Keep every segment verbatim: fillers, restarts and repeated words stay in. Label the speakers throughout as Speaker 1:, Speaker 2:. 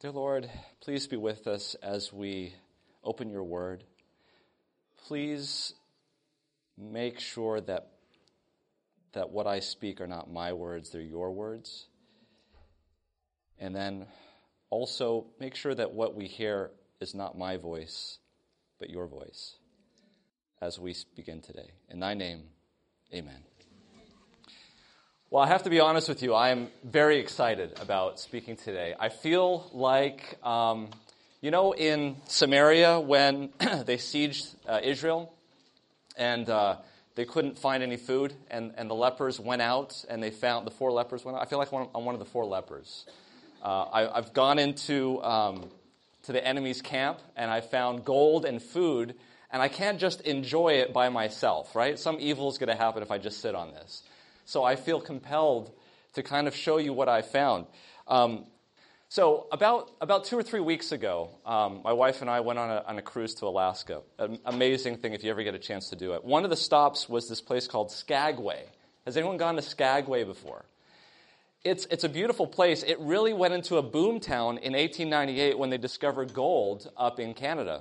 Speaker 1: Dear Lord, please be with us as we open your word. Please make sure that, that what I speak are not my words, they're your words. And then also make sure that what we hear is not my voice, but your voice as we begin today. In thy name, amen. Well, I have to be honest with you, I am very excited about speaking today. I feel like, um, you know, in Samaria when they sieged uh, Israel and uh, they couldn't find any food and, and the lepers went out and they found, the four lepers went out. I feel like I'm one of the four lepers. Uh, I, I've gone into um, to the enemy's camp and I found gold and food, and I can't just enjoy it by myself, right? Some evil is going to happen if I just sit on this. So I feel compelled to kind of show you what I found. Um, so about about two or three weeks ago, um, my wife and I went on a, on a cruise to Alaska. An amazing thing if you ever get a chance to do it. One of the stops was this place called Skagway. Has anyone gone to Skagway before? It's it's a beautiful place. It really went into a boom town in eighteen ninety-eight when they discovered gold up in Canada.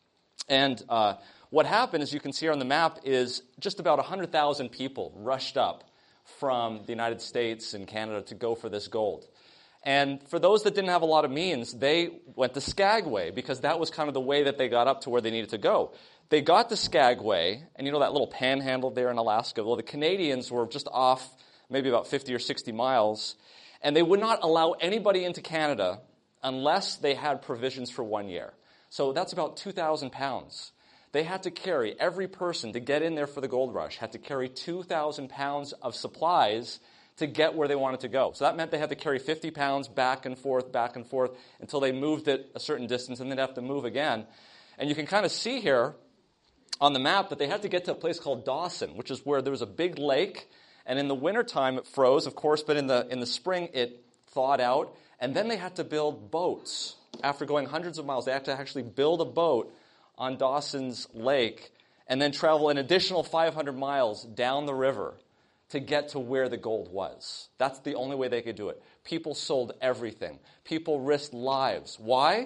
Speaker 1: And uh, what happened, as you can see here on the map, is just about one hundred thousand people rushed up from the United States and Canada to go for this gold. And for those that didn't have a lot of means, they went to Skagway because that was kind of the way that they got up to where they needed to go. They got to Skagway, and you know that little panhandle there in Alaska? Well, the Canadians were just off maybe about fifty or sixty miles, and they would not allow anybody into Canada unless they had provisions for one year. So that's about two thousand pounds. They had to carry, every person to get in there for the gold rush, had to carry two thousand pounds of supplies to get where they wanted to go. So that meant they had to carry fifty pounds back and forth, back and forth, until they moved it a certain distance, and then have to move again. And you can kind of see here on the map that they had to get to a place called Dawson, which is where there was a big lake, and in the wintertime it froze, of course, but in the in the spring it thawed out, and then they had to build boats. After going hundreds of miles, they had to actually build a boat on Dawson's Lake, and then travel an additional five hundred miles down the river to get to where the gold was. That's the only way they could do it. People sold everything. People risked lives. Why?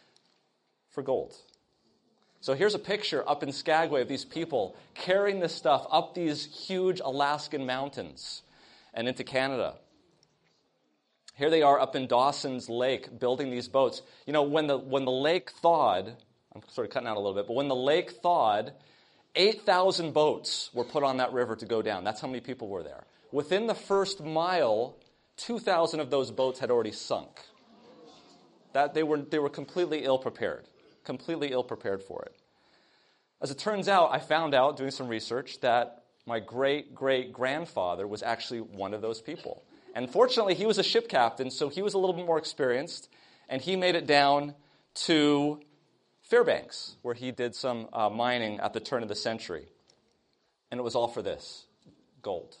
Speaker 1: For gold. So here's a picture up in Skagway of these people carrying this stuff up these huge Alaskan mountains and into Canada. Here they are up in Dawson's Lake building these boats. You know, when the when the lake thawed, I'm sort of cutting out a little bit, but when the lake thawed, eight thousand boats were put on that river to go down. That's how many people were there. Within the first mile, two thousand of those boats had already sunk. That they were they were completely ill-prepared, completely ill-prepared for it. As it turns out, I found out, doing some research, that my great-great-grandfather was actually one of those people. And fortunately, he was a ship captain, so he was a little bit more experienced, and he made it down to Fairbanks, where he did some uh, mining at the turn of the century. And it was all for this, gold.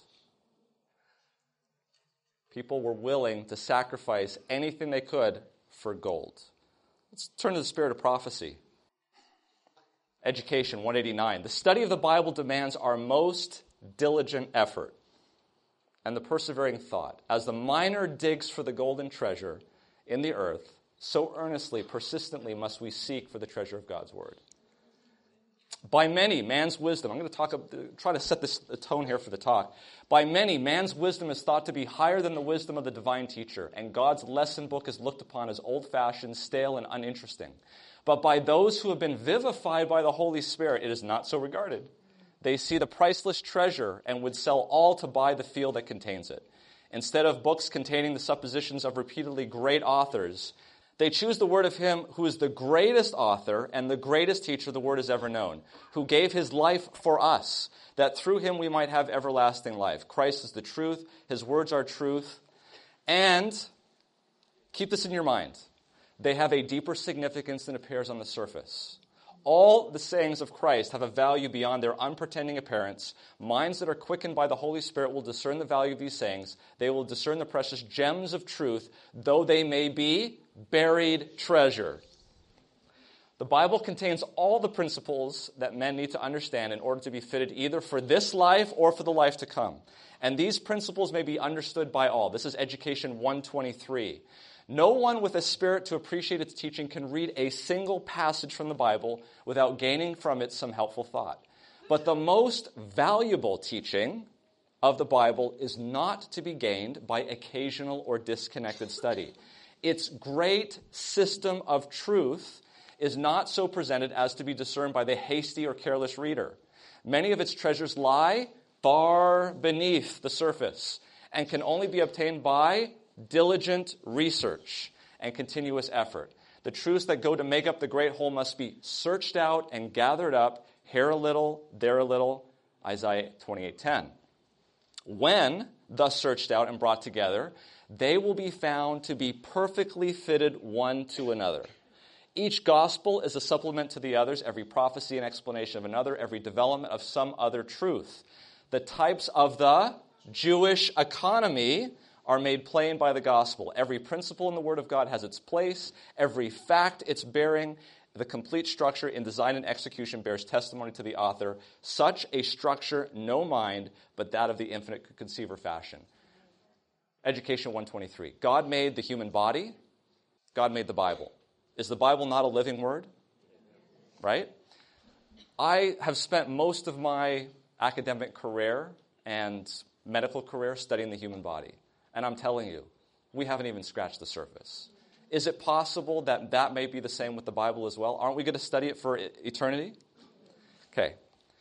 Speaker 1: People were willing to sacrifice anything they could for gold. Let's turn to the spirit of prophecy. Education, one eighty-nine. The study of the Bible demands our most diligent effort and the persevering thought. As the miner digs for the golden treasure in the earth, so earnestly, persistently must we seek for the treasure of God's word. By many, man's wisdom, I'm going to talk, try to set this the tone here for the talk. By many, man's wisdom is thought to be higher than the wisdom of the divine teacher, and God's lesson book is looked upon as old-fashioned, stale, and uninteresting. But by those who have been vivified by the Holy Spirit, it is not so regarded. They see the priceless treasure and would sell all to buy the field that contains it. Instead of books containing the suppositions of repeatedly great authors, they choose the word of him who is the greatest author and the greatest teacher the word has ever known, who gave his life for us, that through him we might have everlasting life. Christ is the truth. His words are truth. And keep this in your mind. They have a deeper significance than appears on the surface. All the sayings of Christ have a value beyond their unpretending appearance. Minds that are quickened by the Holy Spirit will discern the value of these sayings. They will discern the precious gems of truth, though they may be buried treasure. The Bible contains all the principles that men need to understand in order to be fitted either for this life or for the life to come. And these principles may be understood by all. This is Education one twenty-three. No one with a spirit to appreciate its teaching can read a single passage from the Bible without gaining from it some helpful thought. But the most valuable teaching of the Bible is not to be gained by occasional or disconnected study. Its great system of truth is not so presented as to be discerned by the hasty or careless reader. Many of its treasures lie far beneath the surface and can only be obtained by diligent research and continuous effort. The truths that go to make up the great whole must be searched out and gathered up, here a little, there a little, Isaiah twenty-eight ten. When thus searched out and brought together, they will be found to be perfectly fitted one to another. Each gospel is a supplement to the others, every prophecy an explanation of another, every development of some other truth. The types of the Jewish economy are made plain by the gospel. Every principle in the Word of God has its place. Every fact it's bearing, the complete structure in design and execution bears testimony to the author. Such a structure no mind, but that of the infinite could conceive or fashion. Education one twenty-three. God made the human body. God made the Bible. Is the Bible not a living word? Right? I have spent most of my academic career and medical career studying the human body. And I'm telling you, we haven't even scratched the surface. Is it possible that that may be the same with the Bible as well? Aren't we going to study it for eternity? Okay.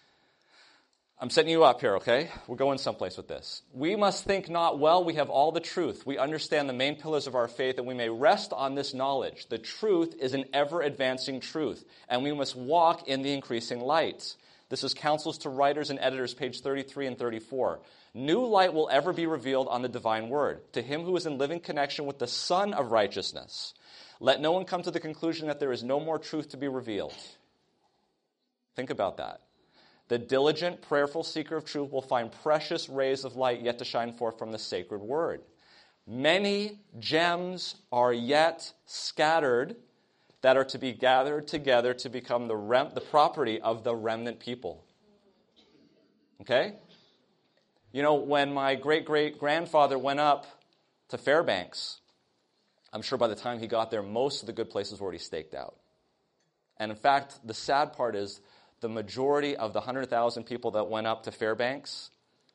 Speaker 1: I'm setting you up here, okay? We're going someplace with this. We must think not, well, we have all the truth. We understand the main pillars of our faith, and we may rest on this knowledge. The truth is an ever-advancing truth, and we must walk in the increasing light. This is Counsels to Writers and Editors, page thirty-three and thirty-four. New light will ever be revealed on the divine word, to him who is in living connection with the Son of Righteousness. Let no one come to the conclusion that there is no more truth to be revealed. Think about that. The diligent, prayerful seeker of truth will find precious rays of light yet to shine forth from the sacred word. Many gems are yet scattered that are to be gathered together to become the rem- the property of the remnant people. Okay? You know, when my great-great-grandfather went up to Fairbanks, I'm sure by the time he got there, most of the good places were already staked out. And in fact, the sad part is the majority of the one hundred thousand people that went up to Fairbanks,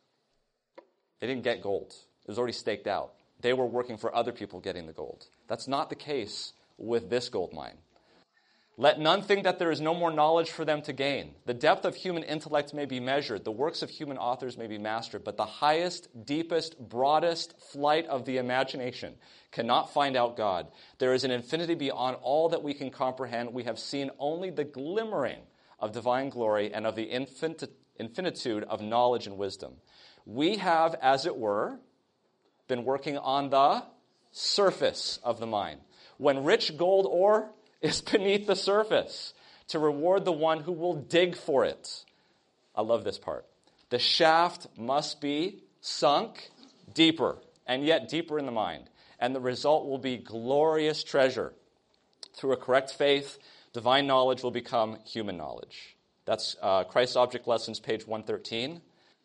Speaker 1: they didn't get gold. It was already staked out. They were working for other people getting the gold. That's not the case with this gold mine. Let none think that there is no more knowledge for them to gain. The depth of human intellect may be measured. The works of human authors may be mastered. But the highest, deepest, broadest flight of the imagination cannot find out God. There is an infinity beyond all that we can comprehend. We have seen only the glimmering of divine glory and of the infin- infinitude of knowledge and wisdom. We have, as it were, been working on the surface of the mine. When rich gold ore is beneath the surface, to reward the one who will dig for it. I love this part. The shaft must be sunk deeper, and yet deeper in the mind. And the result will be glorious treasure. Through a correct faith, divine knowledge will become human knowledge. That's uh, Christ's Object Lessons, page one thirteen.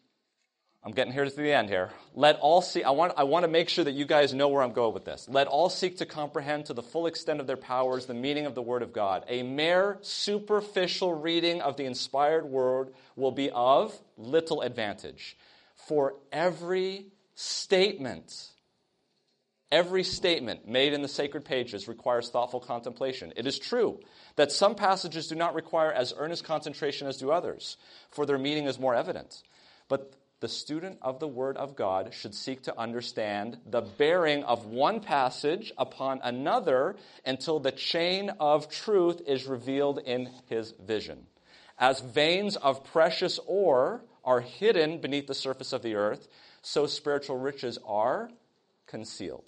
Speaker 1: I'm getting here to the end here. Let all see. I want, I want to make sure that you guys know where I'm going with this. Let all seek to comprehend to the full extent of their powers the meaning of the Word of God. A mere superficial reading of the inspired Word will be of little advantage. For every statement, every statement made in the sacred pages requires thoughtful contemplation. It is true that some passages do not require as earnest concentration as do others, for their meaning is more evident. But the student of the Word of God should seek to understand the bearing of one passage upon another until the chain of truth is revealed in his vision. As veins of precious ore are hidden beneath the surface of the earth, so spiritual riches are concealed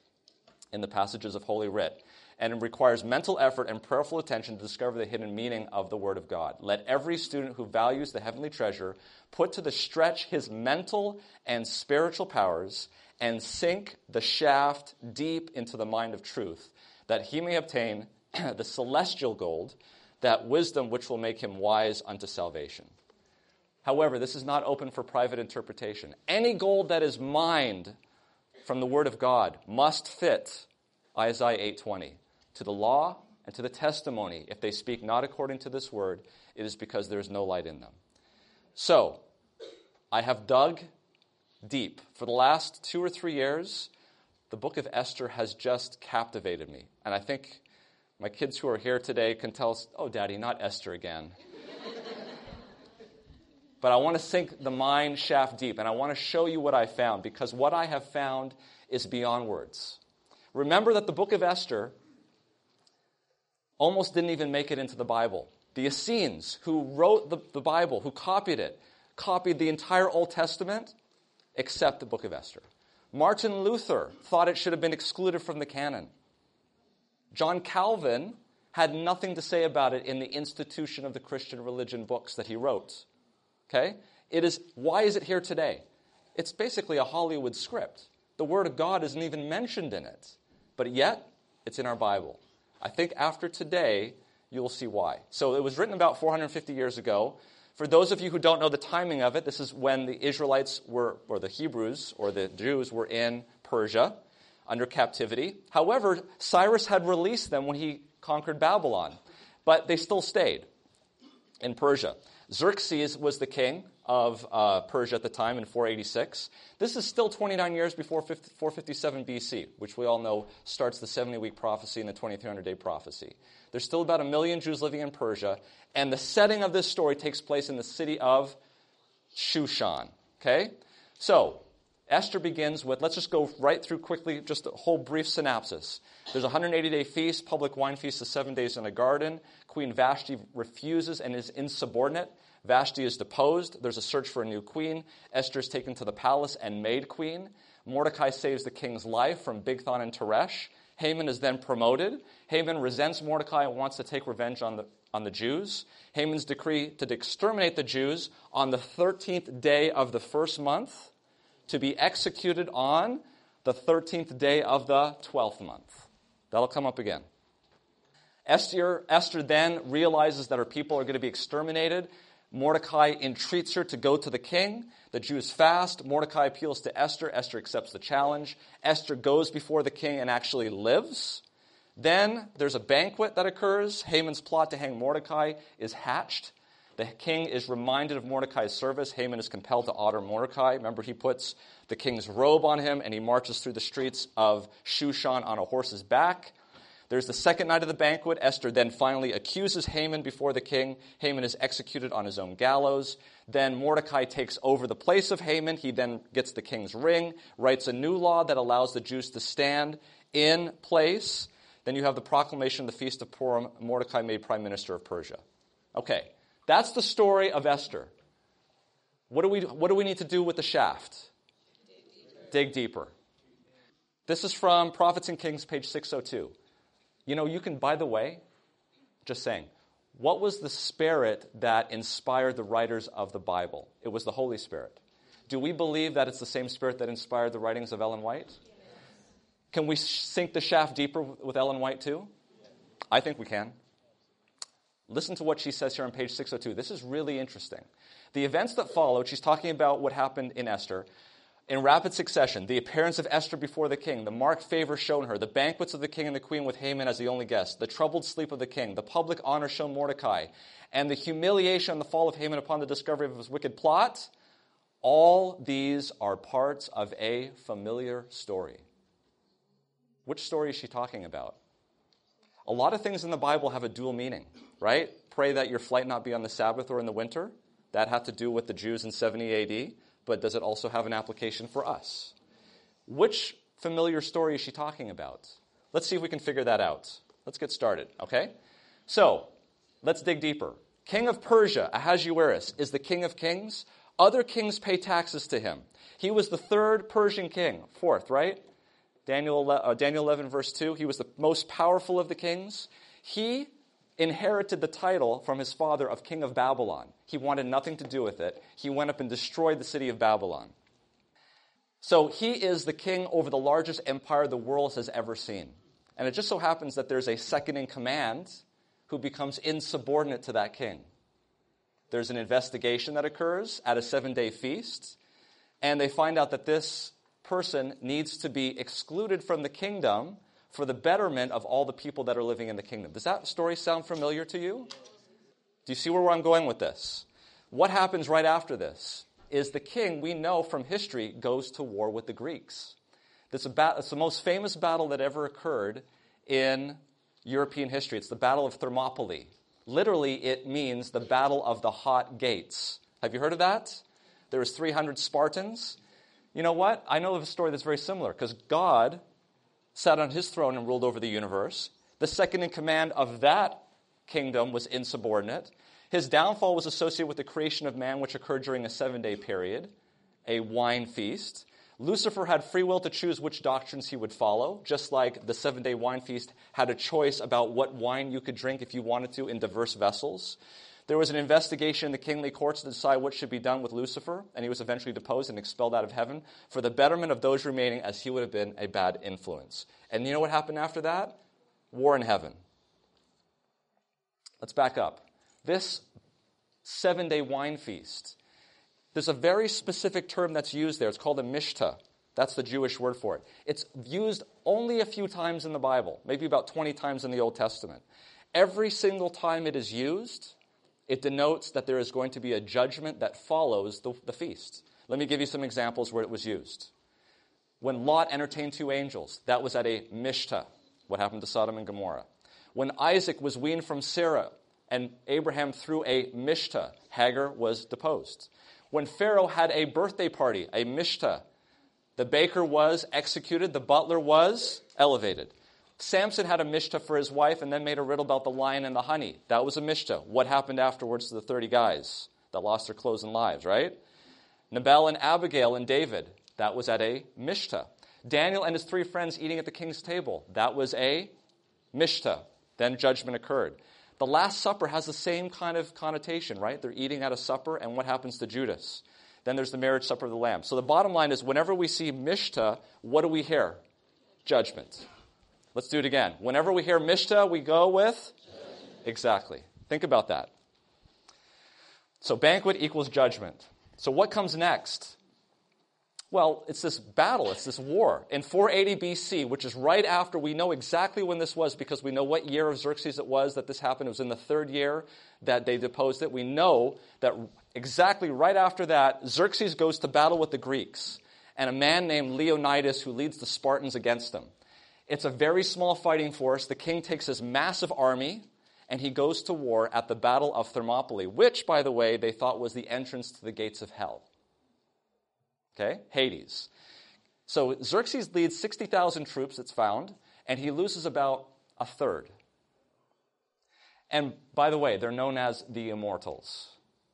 Speaker 1: in the passages of Holy Writ. And it requires mental effort and prayerful attention to discover the hidden meaning of the Word of God. Let every student who values the heavenly treasure put to the stretch his mental and spiritual powers and sink the shaft deep into the mind of truth, that he may obtain the celestial gold, that wisdom which will make him wise unto salvation. However, this is not open for private interpretation. Any gold that is mined from the Word of God must fit Isaiah eight twenty. To the law and to the testimony, if they speak not according to this word, it is because there is no light in them. So, I have dug deep. For the last two or three years, the book of Esther has just captivated me. And I think my kids who are here today can tell us, oh, Daddy, not Esther again. But I want to sink the mind shaft deep, and I want to show you what I found, because what I have found is beyond words. Remember that the book of Esther almost didn't even make it into the Bible. The Essenes, who wrote the, the Bible, who copied it, copied the entire Old Testament, except the book of Esther. Martin Luther thought it should have been excluded from the canon. John Calvin had nothing to say about it in the Institution of the Christian Religion books that he wrote. Okay? It is, why is it here today? It's basically a Hollywood script. The Word of God isn't even mentioned in it. But yet, it's in our Bible. I think after today, you'll see why. So it was written about four hundred fifty years ago. For those of you who don't know the timing of it, this is when the Israelites were, or the Hebrews, or the Jews were in Persia under captivity. However, Cyrus had released them when he conquered Babylon. But they still stayed in Persia. Xerxes was the king of uh, Persia at the time in four eighty-six. This is still twenty-nine years before four fifty-seven B C, which we all know starts the seventy-week prophecy and the twenty-three hundred day prophecy. There's still about a million Jews living in Persia, and the setting of this story takes place in the city of Shushan. Okay? So, Esther begins with, let's just go right through quickly, just a whole brief synopsis. There's a one hundred eighty day feast, public wine feast of seven days in a garden. Queen Vashti refuses and is insubordinate. Vashti is deposed. There's a search for a new queen. Esther is taken to the palace and made queen. Mordecai saves the king's life from Bigthan and Teresh. Haman is then promoted. Haman resents Mordecai and wants to take revenge on the, on the Jews. Haman's decree to exterminate the Jews on the thirteenth day of the first month, to be executed on the thirteenth day of the twelfth month. That'll come up again. Esther, Esther then realizes that her people are going to be exterminated. Mordecai entreats her to go to the king. The Jews fast. Mordecai appeals to Esther. Esther accepts the challenge. Esther goes before the king and actually lives. Then there's a banquet that occurs. Haman's plot to hang Mordecai is hatched. The king is reminded of Mordecai's service. Haman is compelled to honor Mordecai. Remember, he puts the king's robe on him, and he marches through the streets of Shushan on a horse's back. There's the second night of the banquet. Esther then finally accuses Haman before the king. Haman is executed on his own gallows. Then Mordecai takes over the place of Haman. He then gets the king's ring, writes a new law that allows the Jews to stand in place. Then you have the proclamation of the Feast of Purim, Mordecai made prime minister of Persia. Okay, that's the story of Esther. What do we, what do we need to do with the shaft? Dig deeper. Dig deeper. This is from Prophets and Kings, page six oh two. You know, you can, by the way, just saying, what was the spirit that inspired the writers of the Bible? It was the Holy Spirit. Do we believe that it's the same spirit that inspired the writings of Ellen White? Yes. Can we sink the shaft deeper with Ellen White too? Yes. I think we can. Listen to what she says here on page six oh two. This is really interesting. The events that followed, she's talking about what happened in Esther. In rapid succession, the appearance of Esther before the king, the marked favor shown her, the banquets of the king and the queen with Haman as the only guest, the troubled sleep of the king, the public honor shown Mordecai, and the humiliation and the fall of Haman upon the discovery of his wicked plot, all these are parts of a familiar story. Which story is she talking about? A lot of things in the Bible have a dual meaning, right? Pray that your flight not be on the Sabbath or in the winter. That had to do with the Jews in seventy A D. But does it also have an application for us? Which familiar story is she talking about? Let's see if we can figure that out. Let's get started, okay? So, let's dig deeper. King of Persia, Ahasuerus, is the king of kings. Other kings pay taxes to him. He was the third Persian king, fourth, right? Daniel, uh, Daniel eleven, verse two, he was the most powerful of the kings. He inherited the title from his father of king of Babylon. He wanted nothing to do with it. He went up and destroyed the city of Babylon. So he is the king over the largest empire the world has ever seen. And it just so happens that there's a second in command who becomes insubordinate to that king. There's an investigation that occurs at a seven-day feast, and they find out that this person needs to be excluded from the kingdom for the betterment of all the people that are living in the kingdom. Does that story sound familiar to you? Do you see where I'm going with this? What happens right after this is the king, we know from history, goes to war with the Greeks. This is ba- it's the most famous battle that ever occurred in European history. It's the Battle of Thermopylae. Literally, it means the Battle of the Hot Gates. Have you heard of that? There was three hundred Spartans. You know what? I know of a story that's very similar, because God sat on his throne and ruled over the universe. The second in command of that kingdom was insubordinate. His downfall was associated with the creation of man, which occurred during a seven-day period, a wine feast. Lucifer had free will to choose which doctrines he would follow, just like the seven-day wine feast had a choice about what wine you could drink if you wanted to in diverse vessels. There was an investigation in the kingly courts to decide what should be done with Lucifer, and he was eventually deposed and expelled out of heaven for the betterment of those remaining, as he would have been a bad influence. And you know what happened after that? War in heaven. Let's back up. This seven-day wine feast, there's a very specific term that's used there. It's called a mishta. That's the Jewish word for it. It's used only a few times in the Bible, maybe about twenty times in the Old Testament. Every single time it is used, it denotes that there is going to be a judgment that follows the, the feast. Let me give you some examples where it was used. When Lot entertained two angels, that was at a mishta. What happened to Sodom and Gomorrah? When Isaac was weaned from Sarah and Abraham threw a mishta, Hagar was deposed. When Pharaoh had a birthday party, a mishta, the baker was executed, the butler was elevated. Samson had a mishta for his wife and then made a riddle about the lion and the honey. That was a mishta. What happened afterwards to the thirty guys that lost their clothes and lives, right? Nabal and Abigail and David, that was at a mishta. Daniel and his three friends eating at the king's table, that was a mishta. Then judgment occurred. The Last Supper has the same kind of connotation, right? They're eating at a supper, and what happens to Judas? Then there's the marriage supper of the Lamb. So the bottom line is, whenever we see mishta, what do we hear? Judgment. Let's do it again. Whenever we hear mishta, we go with? Judgment. Exactly. Think about that. So banquet equals judgment. So what comes next? Well, it's this battle, it's this war. In four eighty B C, which is right after, we know exactly when this was because we know what year of Xerxes it was that this happened. It was in the third year that they deposed it. We know that exactly right after that, Xerxes goes to battle with the Greeks and a man named Leonidas who leads the Spartans against them. It's a very small fighting force. The king takes his massive army and he goes to war at the Battle of Thermopylae, which, by the way, they thought was the entrance to the gates of hell. Okay, Hades. So Xerxes leads sixty thousand troops, it's found, and he loses about a third. And by the way, they're known as the Immortals.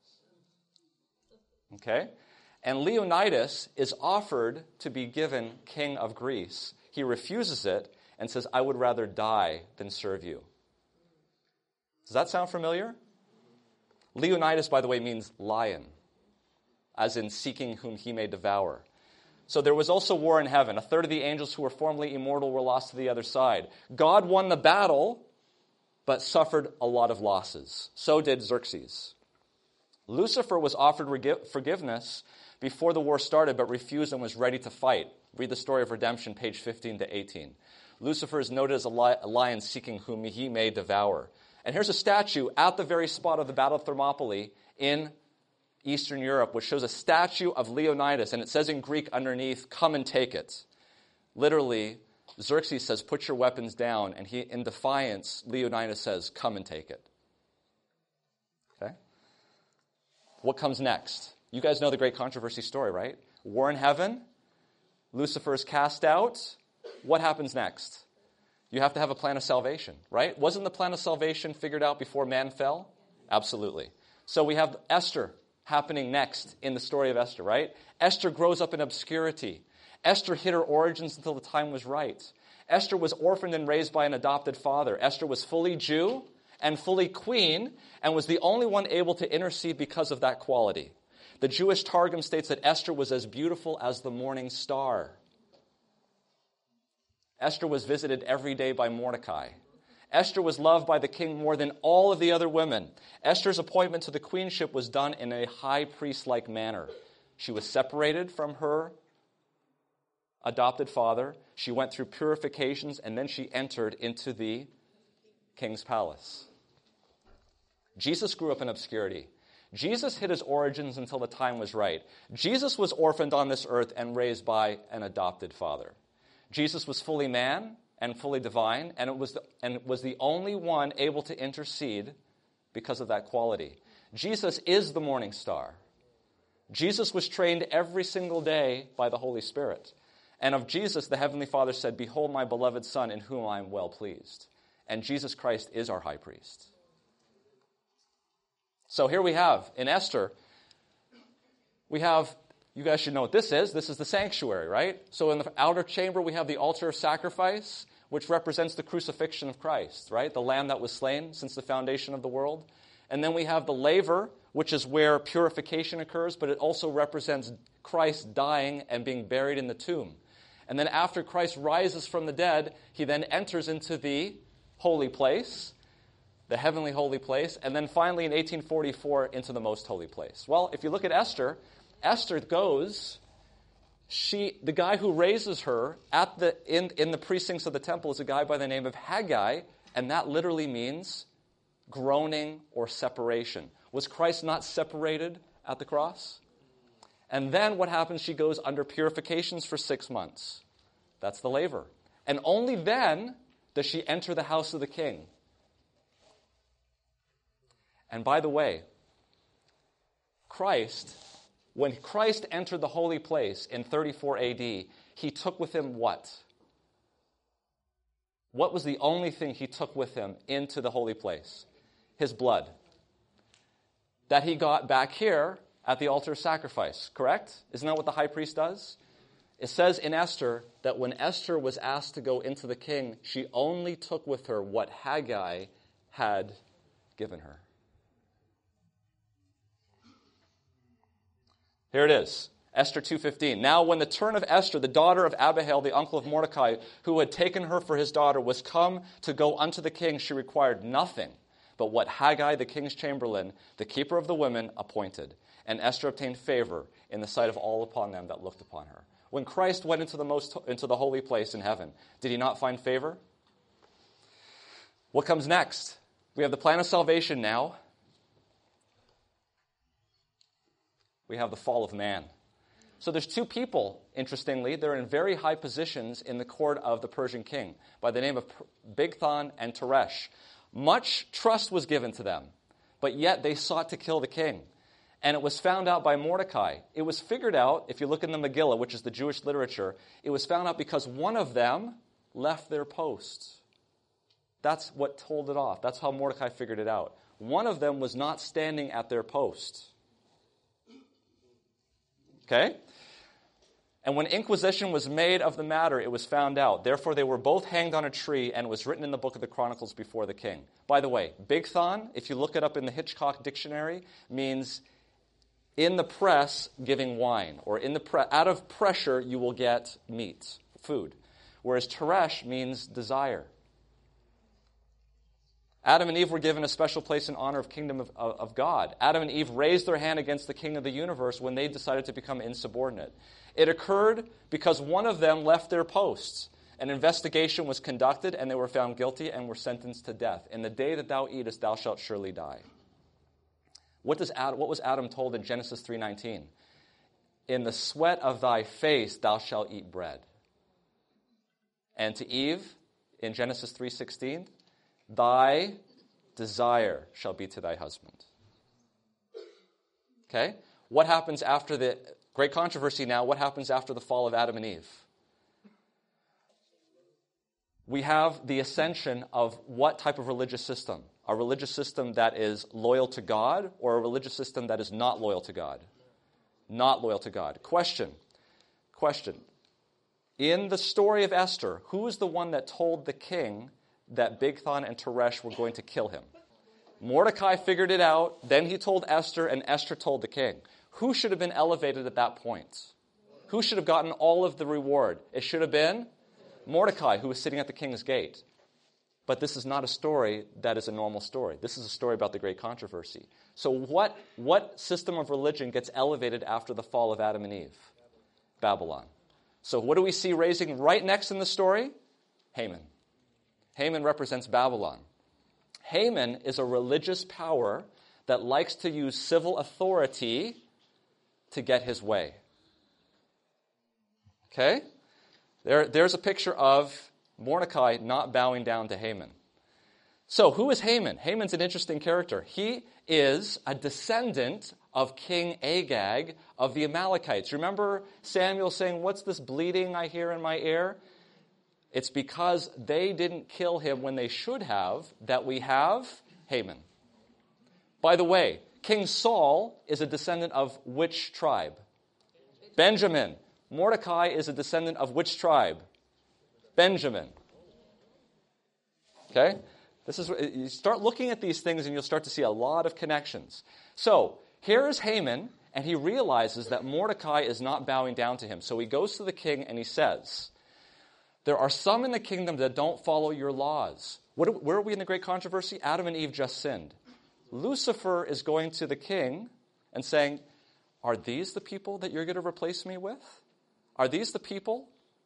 Speaker 1: Okay? And Leonidas is offered to be given king of Greece. He refuses it and says, I would rather die than serve you. Does that sound familiar? Leonidas, by the way, means lion, as in seeking whom he may devour. So there was also war in heaven. A third of the angels who were formerly immortal were lost to the other side. God won the battle, but suffered a lot of losses. So did Xerxes. Lucifer was offered regi- forgiveness before the war started, but refused and was ready to fight. Read the story of redemption, page fifteen to eighteen. Lucifer is noted as a, li- a lion seeking whom he may devour. And here's a statue at the very spot of the Battle of Thermopylae in Eastern Europe, which shows a statue of Leonidas, and it says in Greek underneath, come and take it. Literally, Xerxes says, put your weapons down, and he, in defiance, Leonidas says, come and take it. Okay? What comes next? You guys know the great controversy story, right? War in heaven, Lucifer is cast out. What happens next? You have to have a plan of salvation, right? Wasn't the plan of salvation figured out before man fell? Absolutely. So we have Esther happening next in the story of Esther, right? Esther grows up in obscurity. Esther hid her origins until the time was right. Esther was orphaned and raised by an adopted father. Esther was fully Jew and fully queen and was the only one able to intercede because of that quality. The Jewish Targum states that Esther was as beautiful as the morning star. Esther was visited every day by Mordecai. Esther was loved by the king more than all of the other women. Esther's appointment to the queenship was done in a high priest-like manner. She was separated from her adopted father. She went through purifications, and then she entered into the king's palace. Jesus grew up in obscurity. Jesus hid his origins until the time was right. Jesus was orphaned on this earth and raised by an adopted father. Jesus was fully man and fully divine, and it was the, and was the only one able to intercede because of that quality. Jesus is the morning star. Jesus was trained every single day by the Holy Spirit. And of Jesus, the Heavenly Father said, "Behold my beloved Son, in whom I am well pleased." And Jesus Christ is our high priest. So here we have, in Esther, we have, you guys should know what this is. This is the sanctuary, right? So in the outer chamber, we have the altar of sacrifice, which represents the crucifixion of Christ, right? The lamb that was slain since the foundation of the world. And then we have the laver, which is where purification occurs, but it also represents Christ dying and being buried in the tomb. And then after Christ rises from the dead, he then enters into the holy place, the heavenly holy place, and then finally in eighteen forty-four into the most holy place. Well, if you look at Esther, Esther goes, she, the guy who raises her at the in, in the precincts of the temple is a guy by the name of Haggai, and that literally means groaning or separation. Was Christ not separated at the cross? And then what happens? She goes under purifications for six months. That's the laver. And only then does she enter the house of the king. And by the way, Christ, when Christ entered the holy place in thirty-four A D, he took with him what? What was the only thing he took with him into the holy place? His blood. That he got back here at the altar of sacrifice, correct? Isn't that what the high priest does? It says in Esther that when Esther was asked to go into the king, she only took with her what Haggai had given her. Here it is, Esther two fifteen. Now when the turn of Esther, the daughter of Abihail, the uncle of Mordecai, who had taken her for his daughter, was come to go unto the king, she required nothing but what Haggai, the king's chamberlain, the keeper of the women, appointed. And Esther obtained favor in the sight of all upon them that looked upon her. When Christ went into the most into the holy place in heaven, did he not find favor? What comes next? We have the plan of salvation now. We have the fall of man. So there's two people, interestingly, they're in very high positions in the court of the Persian king by the name of Bigthan and Teresh. Much trust was given to them, but yet they sought to kill the king. And it was found out by Mordecai. It was figured out, if you look in the Megillah, which is the Jewish literature, it was found out because one of them left their post. That's what told it off. That's how Mordecai figured it out. One of them was not standing at their post. Okay? And when inquisition was made of the matter, it was found out. Therefore, they were both hanged on a tree, and it was written in the book of the Chronicles before the king. By the way, Bigthan, if you look it up in the Hitchcock dictionary, means in the press giving wine, or in the pre- out of pressure you will get meat, food. Whereas Teresh means desire. Adam and Eve were given a special place in honor of kingdom of, of, of God. Adam and Eve raised their hand against the king of the universe when they decided to become insubordinate. It occurred because one of them left their posts. An investigation was conducted, and they were found guilty and were sentenced to death. In the day that thou eatest, thou shalt surely die. What does Adam, what was Adam told in Genesis three nineteen? In the sweat of thy face thou shalt eat bread. And to Eve, in Genesis three sixteen, thy desire shall be to thy husband. Okay? What happens after the great controversy now? What happens after the fall of Adam and Eve? We have the ascension of what type of religious system? A religious system that is loyal to God, or a religious system that is not loyal to God? Not loyal to God. Question. Question. In the story of Esther, who is the one that told the king that Bigthan and Teresh were going to kill him? Mordecai figured it out, then he told Esther, and Esther told the king. Who should have been elevated at that point? Who should have gotten all of the reward? It should have been Mordecai, who was sitting at the king's gate. But this is not a story that is a normal story. This is a story about the great controversy. So what, what system of religion gets elevated after the fall of Adam and Eve? Babylon. So what do we see raising right next in the story? Haman. Haman represents Babylon. Haman is a religious power that likes to use civil authority to get his way. Okay? There, there's a picture of Mordecai not bowing down to Haman. So who is Haman? Haman's an interesting character. He is a descendant of King Agag of the Amalekites. Remember Samuel saying, "What's this bleating I hear in my ear?" It's because they didn't kill him when they should have that we have Haman. By the way, King Saul is a descendant of which tribe? Benjamin. Mordecai is a descendant of which tribe? Benjamin. Okay? This is you start looking at these things and you'll start to see a lot of connections. So, here is Haman, and he realizes that Mordecai is not bowing down to him. So he goes to the king and he says, "There are some in the kingdom that don't follow your laws." What, where are we in the great controversy? Adam and Eve just sinned. Lucifer is going to the king and saying, "Are these the people that you're going to replace me with? Are these the people?"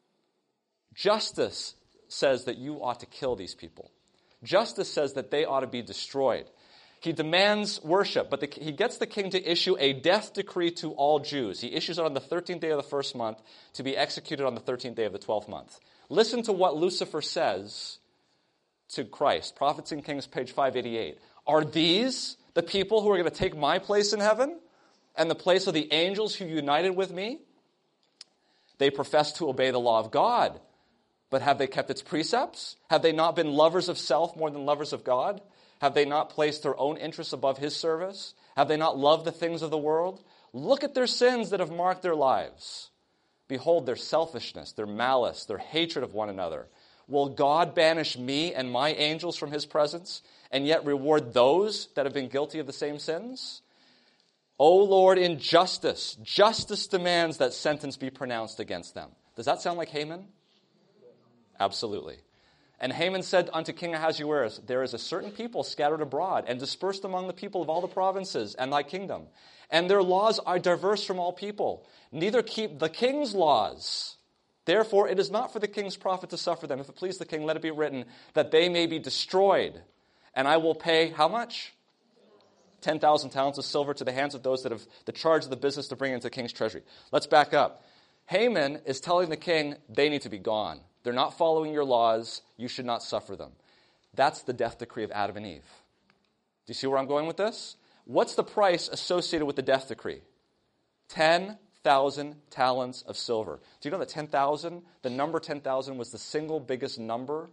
Speaker 1: Justice says that you ought to kill these people. Justice says that they ought to be destroyed. He demands worship, but the, he gets the king to issue a death decree to all Jews. He issues it on the thirteenth day of the first month to be executed on the thirteenth day of the twelfth month. Listen to what Lucifer says to Christ. Prophets and Kings, page five eighty-eight. "Are these the people who are going to take my place in heaven and the place of the angels who united with me? They profess to obey the law of God, but have they kept its precepts? Have they not been lovers of self more than lovers of God? Have they not placed their own interests above his service? Have they not loved the things of the world? Look at their sins that have marked their lives. Behold their selfishness, their malice, their hatred of one another. Will God banish me and my angels from his presence, and yet reward those that have been guilty of the same sins? O Lord, in justice, justice demands that sentence be pronounced against them." Does that sound like Haman? Absolutely. "And Haman said unto King Ahasuerus, There is a certain people scattered abroad, and dispersed among the people of all the provinces and thy kingdom. And their laws are diverse from all people. Neither keep the king's laws. Therefore it is not for the king's profit to suffer them. If it please the king, let it be written, that they may be destroyed. And I will pay," how much? ten thousand talents of silver to the hands of those that have the charge of the business to bring into the king's treasury. Let's back up. Haman is telling the king, they need to be gone. They're not following your laws. You should not suffer them. That's the death decree of Adam and Eve. Do you see where I'm going with this? What's the price associated with the death decree? ten thousand talents of silver. Do you know that ten thousand, the number ten thousand was the single biggest number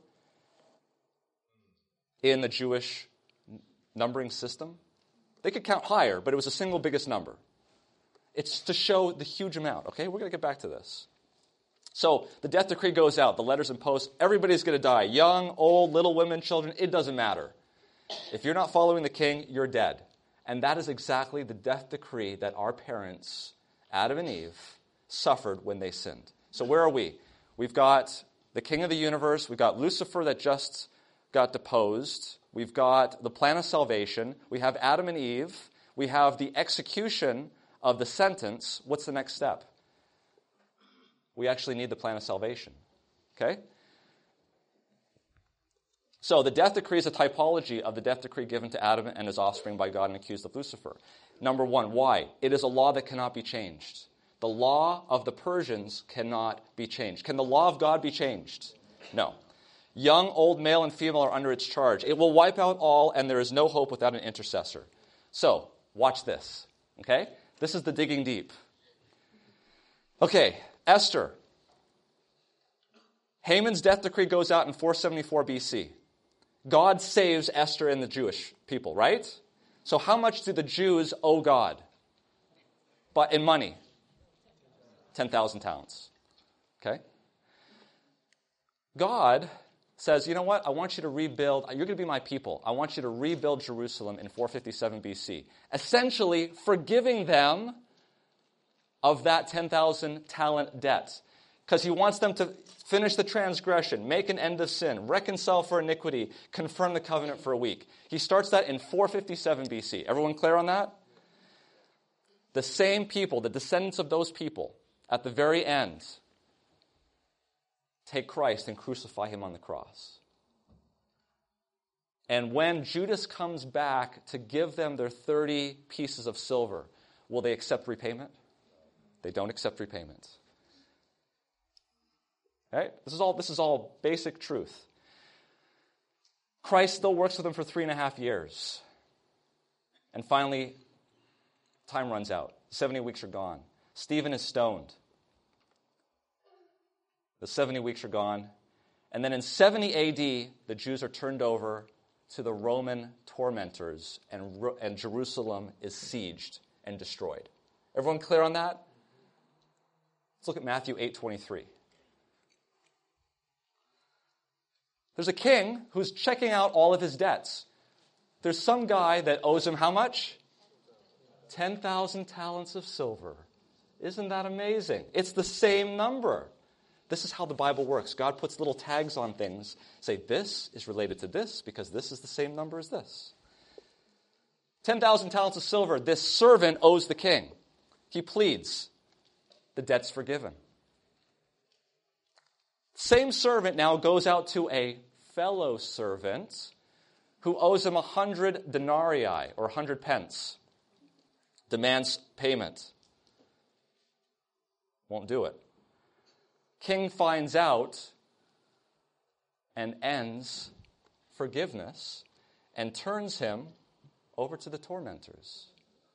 Speaker 1: in the Jewish numbering system? They could count higher, but it was the single biggest number. It's to show the huge amount, okay? We're going to get back to this. So the death decree goes out, the letters and posts, everybody's going to die. Young, old, little women, children, it doesn't matter. If you're not following the king, you're dead. And that is exactly the death decree that our parents, Adam and Eve, suffered when they sinned. So where are we? We've got the king of the universe. We've got Lucifer that just got deposed. We've got the plan of salvation. We have Adam and Eve. We have the execution of the sentence. What's the next step? We actually need the plan of salvation. Okay? So the death decree is a typology of the death decree given to Adam and his offspring by God and accused of Lucifer. Number one, why? It is a law that cannot be changed. The law of the Persians cannot be changed. Can the law of God be changed? No. Young, old, male, and female are under its charge. It will wipe out all, and there is no hope without an intercessor. So, watch this. Okay? This is the digging deep. Okay, Esther. Haman's death decree goes out in four seventy-four B C. God saves Esther and the Jewish people, right? So how much do the Jews owe God? But in money? ten thousand talents. Okay? God says, you know what? I want you to rebuild. You're going to be my people. I want you to rebuild Jerusalem in four fifty-seven B C. Essentially forgiving them of that ten thousand talent debt. Because he wants them to finish the transgression, make an end of sin, reconcile for iniquity, confirm the covenant for a week. He starts that in four fifty-seven B C. Everyone clear on that? The same people, the descendants of those people, at the very end, take Christ and crucify him on the cross. And when Judas comes back to give them their thirty pieces of silver, will they accept repayment? They don't accept repayment. Right? This is all, this is all basic truth. Christ still works with them for three and a half years. And finally, time runs out. seventy weeks are gone. Stephen is stoned. The seventy weeks are gone. And then in seventy A D, the Jews are turned over to the Roman tormentors, and, and Jerusalem is sieged and destroyed. Everyone clear on that? Let's look at Matthew eight twenty-three. There's a king who's checking out all of his debts. There's some guy that owes him how much? ten thousand talents of silver. Isn't that amazing? It's the same number. This is how the Bible works. God puts little tags on things. Say, this is related to this because this is the same number as this. ten thousand talents of silver. This servant owes the king. He pleads. The debt's forgiven. Same servant now goes out to a fellow servant who owes him a hundred denarii or a hundred pence. Demands payment. Won't do it. King finds out and ends forgiveness and turns him over to the tormentors.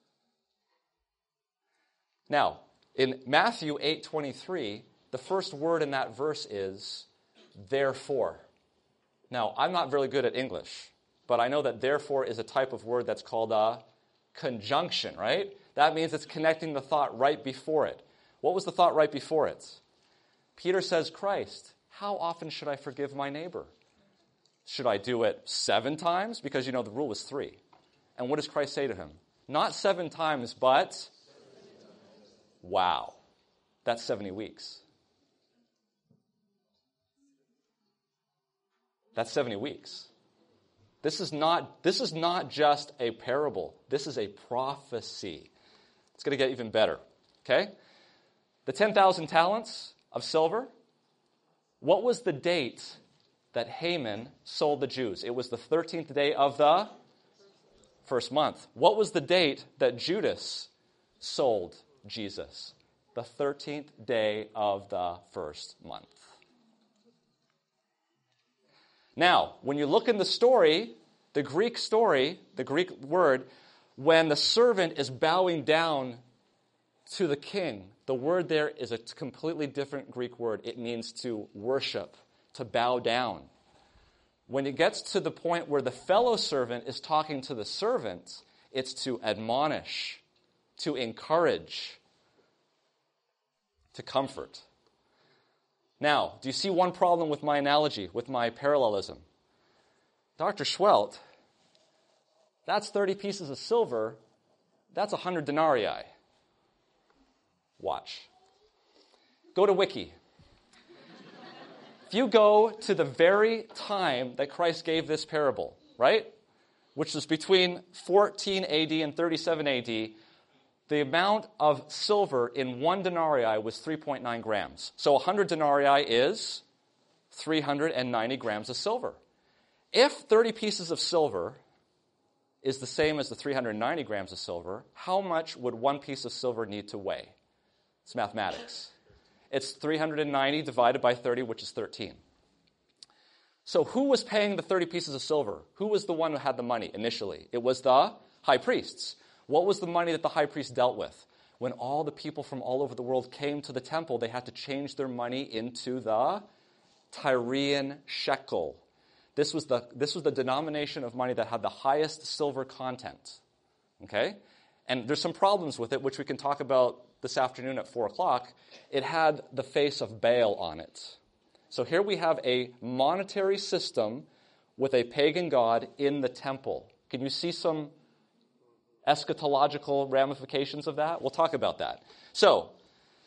Speaker 1: Now, in Matthew eight twenty-three, the first word in that verse is therefore. Now, I'm not very good at English, but I know that therefore is a type of word that's called a conjunction, right? That means it's connecting the thought right before it. What was the thought right before it? Peter says, Christ, how often should I forgive my neighbor? Should I do it seven times? Because, you know, the rule was three. And what does Christ say to him? Not seven times, but wow. That's seventy weeks. That's seventy weeks. This is not, this is not just a parable. This is a prophecy. It's going to get even better. Okay? The ten thousand talents of silver. What was the date that Haman sold the Jews? It was the thirteenth day of the first month. What was the date that Judas sold Jesus? The thirteenth day of the first month. Now, when you look in the story, the Greek story, the Greek word, when the servant is bowing down to the king, the word there is a completely different Greek word. It means to worship, to bow down. When it gets to the point where the fellow servant is talking to the servant, it's to admonish, to encourage, to comfort. Now, do you see one problem with my analogy, with my parallelism? Doctor Schwelt, that's thirty pieces of silver. That's one hundred denarii. Watch. Go to Wiki. If you go to the very time that Christ gave this parable, right, which was between fourteen A D and thirty-seven A D, the amount of silver in one denarii was three point nine grams. So one hundred denarii is three hundred ninety grams of silver. If thirty pieces of silver is the same as the three hundred ninety grams of silver, how much would one piece of silver need to weigh? It's mathematics. It's three hundred ninety divided by thirty, which is thirteen. So who was paying the thirty pieces of silver? Who was the one who had the money initially? It was the high priests. What was the money that the high priest dealt with? When all the people from all over the world came to the temple, they had to change their money into the Tyrian shekel. This was the, this was the denomination of money that had the highest silver content. Okay? And there's some problems with it, which we can talk about this afternoon at four o'clock. It had the face of Baal on it. So here we have a monetary system with a pagan god in the temple. Can you see some eschatological ramifications of that? We'll talk about that. So,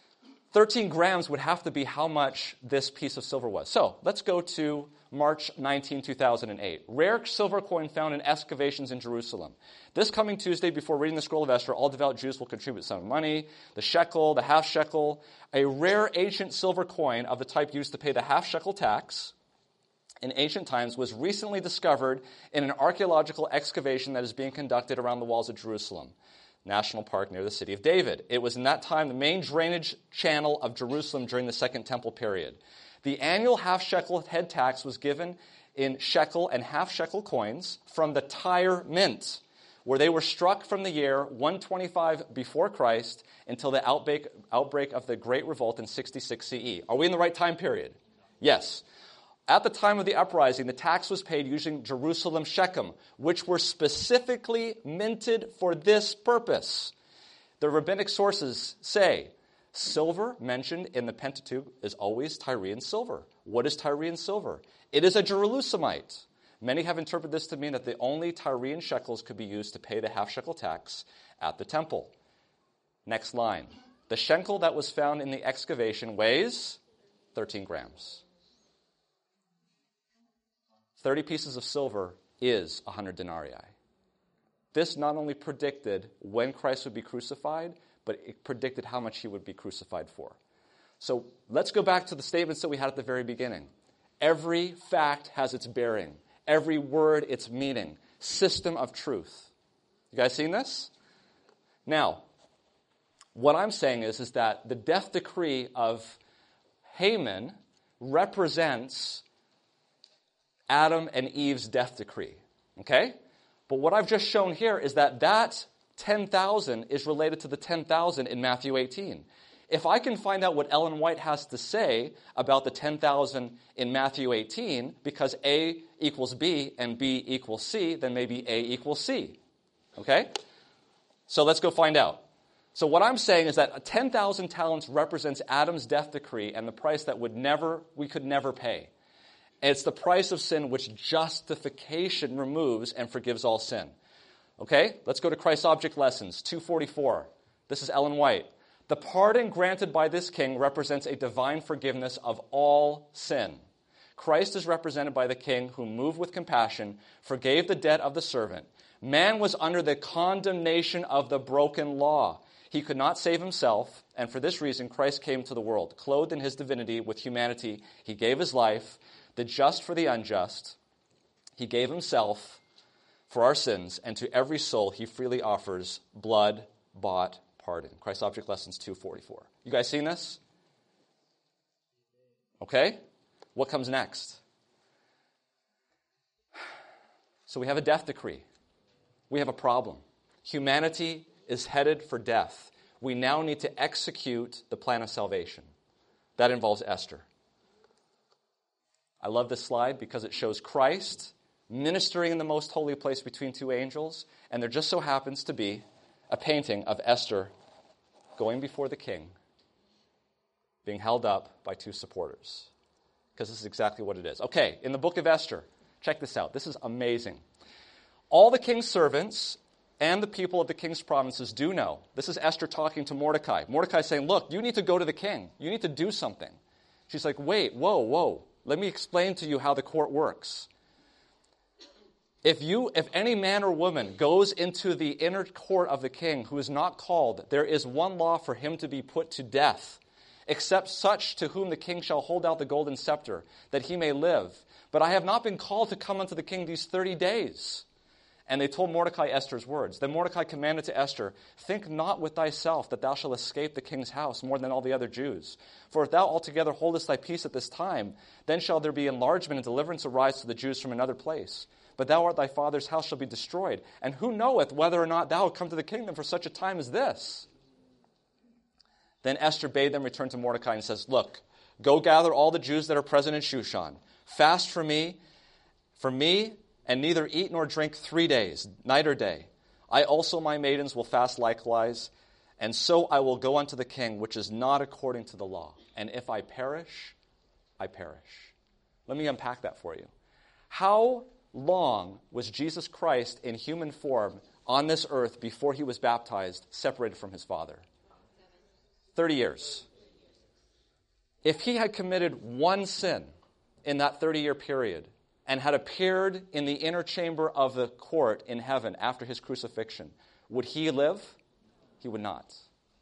Speaker 1: thirteen grams would have to be how much this piece of silver was. So let's go to March nineteenth, two thousand eight. Rare silver coin found in excavations in Jerusalem. This coming Tuesday, before reading the scroll of Esther, all devout Jews will contribute some money, the shekel, the half shekel. A rare ancient silver coin of the type used to pay the half shekel tax in ancient times was recently discovered in an archaeological excavation that is being conducted around the walls of Jerusalem National Park near the city of David. It was in that time the main drainage channel of Jerusalem during the Second Temple period. The annual half shekel head tax was given in shekel and half shekel coins from the Tyre Mint, where they were struck from the year one twenty-five before Christ until the outbreak, outbreak of the Great Revolt in sixty-six C E. Are we in the right time period? Yes. At the time of the uprising, the tax was paid using Jerusalem shekel, which were specifically minted for this purpose. The rabbinic sources say, silver mentioned in the Pentateuch is always Tyrian silver. What is Tyrian silver? It is a Jerusalemite. Many have interpreted this to mean that the only Tyrian shekels could be used to pay the half shekel tax at the temple. Next line. The shekel that was found in the excavation weighs thirteen grams. thirty pieces of silver is one hundred denarii. This not only predicted when Christ would be crucified, but it predicted how much he would be crucified for. So let's go back to the statements that we had at the very beginning. Every fact has its bearing. Every word, its meaning. System of truth. You guys seen this? Now, what I'm saying is, is that the death decree of Haman represents Adam and Eve's death decree. Okay? But what I've just shown here is that that ten thousand is related to the ten thousand in Matthew eighteen. If I can find out what Ellen White has to say about the ten thousand in Matthew eighteen, because A equals B and B equals C, then maybe A equals C. Okay? So let's go find out. So what I'm saying is that ten thousand talents represents Adam's death decree and the price that would never we could never pay. And it's the price of sin which justification removes and forgives all sin. Okay? Let's go to Christ's Object Lessons, two forty-four. This is Ellen White. The pardon granted by this king represents a divine forgiveness of all sin. Christ is represented by the king who, moved with compassion, forgave the debt of the servant. Man was under the condemnation of the broken law. He could not save himself, and for this reason Christ came to the world. Clothed in his divinity with humanity, he gave his life, the just for the unjust. He gave himself for our sins, and to every soul he freely offers blood-bought pardon. Christ's Object Lessons two forty-four. You guys seen this? Okay? What comes next? So we have a death decree. We have a problem. Humanity is headed for death. We now need to execute the plan of salvation. That involves Esther. I love this slide because it shows Christ ministering in the most holy place between two angels, and there just so happens to be a painting of Esther going before the king, being held up by two supporters. Because this is exactly what it is. Okay, in the book of Esther, check this out. This is amazing. All the king's servants and the people of the king's provinces do know. This is Esther talking to Mordecai. Mordecai saying, look, you need to go to the king. You need to do something. She's like, wait, whoa, whoa. Let me explain to you how the court works. If you, if any man or woman goes into the inner court of the king who is not called, there is one law for him to be put to death, except such to whom the king shall hold out the golden scepter, that he may live. But I have not been called to come unto the king these thirty days. And they told Mordecai Esther's words. Then Mordecai commanded to Esther, think not with thyself that thou shalt escape the king's house more than all the other Jews. For if thou altogether holdest thy peace at this time, then shall there be enlargement and deliverance arise to the Jews from another place. But thou art thy father's house shall be destroyed. And who knoweth whether or not thou wilt come to the kingdom for such a time as this? Then Esther bade them return to Mordecai and says, look, go gather all the Jews that are present in Shushan. Fast for me, for me, and neither eat nor drink three days, night or day. I also, my maidens, will fast likewise, and so I will go unto the king, which is not according to the law. And if I perish, I perish. Let me unpack that for you. How long was Jesus Christ in human form on this earth before he was baptized, separated from his Father? Thirty years. If he had committed one sin in that thirty-year period and had appeared in the inner chamber of the court in heaven after his crucifixion, would he live? He would not.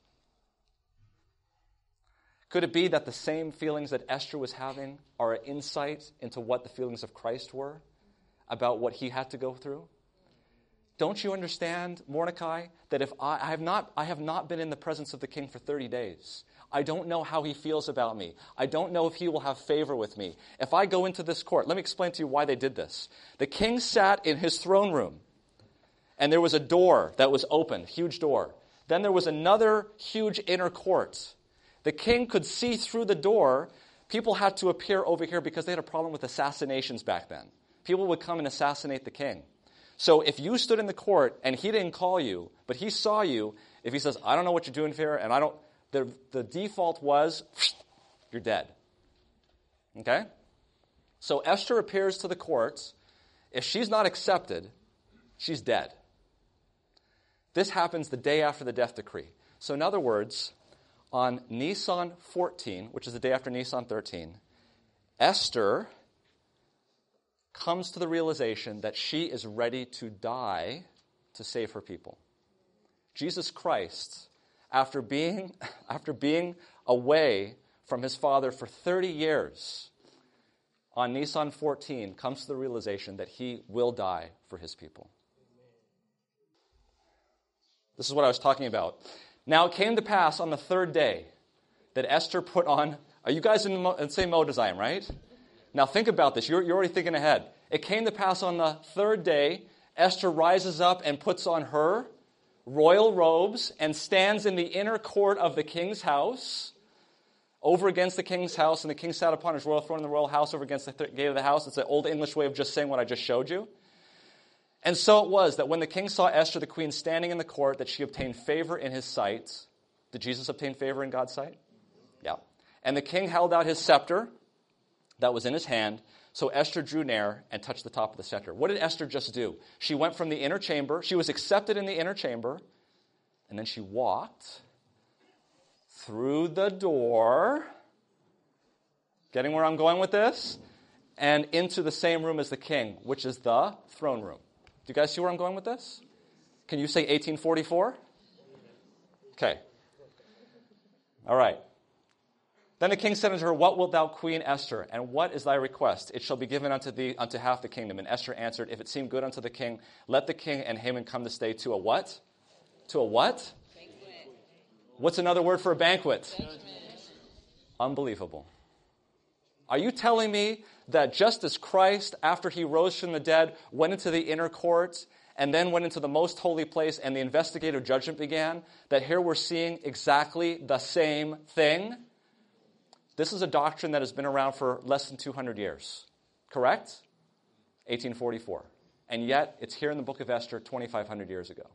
Speaker 1: Could it be that the same feelings that Esther was having are an insight into what the feelings of Christ were about what he had to go through? Don't you understand, Mordecai, that if I, I have not I have not been in the presence of the king for thirty days, I don't know how he feels about me. I don't know if he will have favor with me. If I go into this court, let me explain to you why they did this. The king sat in his throne room, and there was a door that was open, huge door. Then there was another huge inner court. The king could see through the door. People had to appear over here because they had a problem with assassinations back then. People would come and assassinate the king. So if you stood in the court and he didn't call you, but he saw you, if he says, I don't know what you're doing here, and I don't, the, the default was, you're dead. Okay? So Esther appears to the courts. If she's not accepted, she's dead. This happens the day after the death decree. So in other words, on Nisan fourteen, which is the day after Nisan thirteen, Esther comes to the realization that she is ready to die to save her people. Jesus Christ, after being, after being away from his Father for thirty years, on Nisan fourteen, comes to the realization that he will die for his people. This is what I was talking about. Now it came to pass on the third day that Esther put on, are you guys in the same mode as I am, right? Now think about this. You're, you're already thinking ahead. It came to pass on the third day, Esther rises up and puts on her royal robes and stands in the inner court of the king's house, over against the king's house, and the king sat upon his royal throne in the royal house over against the th- gate of the house. It's an old English way of just saying what I just showed you. And so it was that when the king saw Esther, the queen, standing in the court, that she obtained favor in his sight. Did Jesus obtain favor in God's sight? Yeah. And the king held out his scepter that was in his hand. So Esther drew near and touched the top of the scepter. What did Esther just do? She went from the inner chamber. She was accepted in the inner chamber. And then she walked through the door. Getting where I'm going with this? And into the same room as the king, which is the throne room. Do you guys see where I'm going with this? Can you say eighteen forty-four? Okay. All right. Then the king said unto her, What wilt thou, Queen Esther, and what is thy request? It shall be given unto thee unto half the kingdom. And Esther answered, If it seem good unto the king, let the king and Haman come this day to a what? To a what? Banquet. What's another word for a banquet? Banquet. Unbelievable. Are you telling me that just as Christ, after he rose from the dead, went into the inner court and then went into the most holy place and the investigative judgment began, that here we're seeing exactly the same thing? This is a doctrine that has been around for less than two hundred years. Correct? eighteen forty-four. And yet, it's here in the book of Esther twenty-five hundred years ago.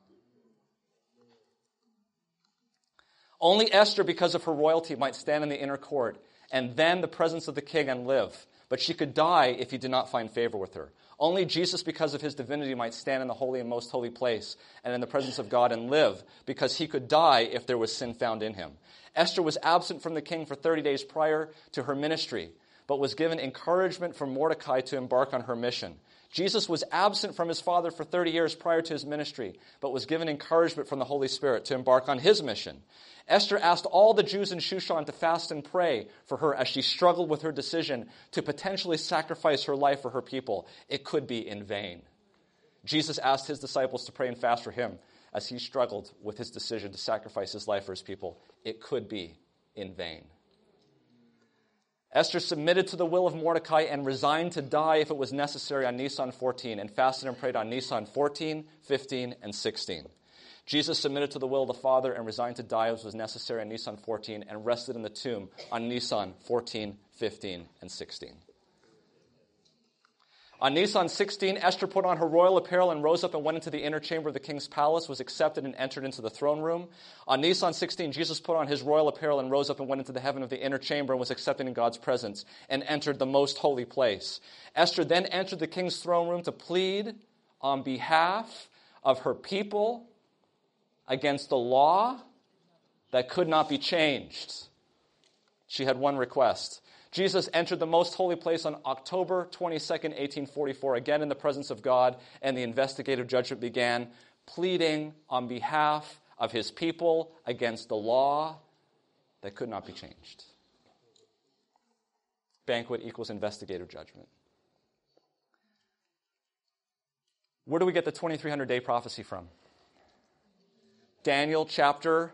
Speaker 1: Only Esther, because of her royalty, might stand in the inner court and then the presence of the king and live. But she could die if he did not find favor with her. Only Jesus, because of his divinity, might stand in the holy and most holy place and in the presence of God and live, because he could die if there was sin found in him. Esther was absent from the king for thirty days prior to her ministry, but was given encouragement from Mordecai to embark on her mission. Jesus was absent from his Father for thirty years prior to his ministry, but was given encouragement from the Holy Spirit to embark on his mission. Esther asked all the Jews in Shushan to fast and pray for her as she struggled with her decision to potentially sacrifice her life for her people. It could be in vain. Jesus asked his disciples to pray and fast for him as he struggled with his decision to sacrifice his life for his people. It could be in vain. Esther submitted to the will of Mordecai and resigned to die if it was necessary on Nisan fourteen, and fasted and prayed on Nisan fourteen, fifteen, and sixteen. Jesus submitted to the will of the Father and resigned to die as was necessary on Nisan fourteen, and rested in the tomb on Nisan fourteen, fifteen, and sixteen. On Nisan sixteen, Esther put on her royal apparel and rose up and went into the inner chamber of the king's palace, was accepted and entered into the throne room. On Nisan sixteen, Jesus put on his royal apparel and rose up and went into the heaven of the inner chamber and was accepted in God's presence and entered the most holy place. Esther then entered the king's throne room to plead on behalf of her people against the law that could not be changed. She had one request. Jesus entered the most holy place on October twenty-second, eighteen forty-four, again in the presence of God, and the investigative judgment began, pleading on behalf of his people against the law that could not be changed. Banquet equals investigative judgment. Where do we get the twenty-three hundred day prophecy from? Daniel chapter.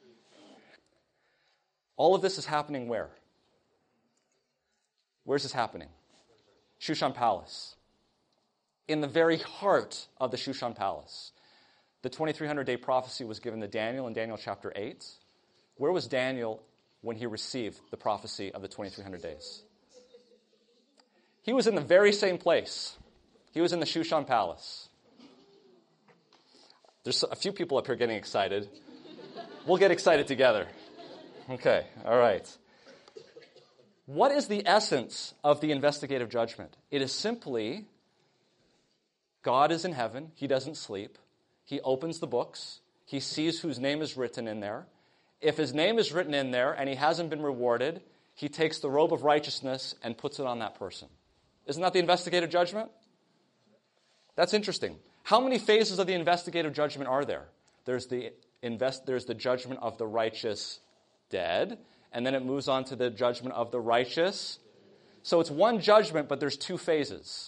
Speaker 1: All of this is happening where? Where's this happening? Shushan Palace. In the very heart of the Shushan Palace. The twenty-three hundred day prophecy was given to Daniel in Daniel chapter eight. Where was Daniel when he received the prophecy of the twenty-three hundred days? He was in the very same place. He was in the Shushan Palace. There's a few people up here getting excited. We'll get excited together. Okay, all right. What is the essence of the investigative judgment? It is simply, God is in heaven. He doesn't sleep. He opens the books. He sees whose name is written in there. If his name is written in there and he hasn't been rewarded, he takes the robe of righteousness and puts it on that person. Isn't that the investigative judgment? That's interesting. How many phases of the investigative judgment are there? There's the invest, there's the judgment of the righteous dead, and then it moves on to the judgment of the righteous. So it's one judgment, but there's two phases.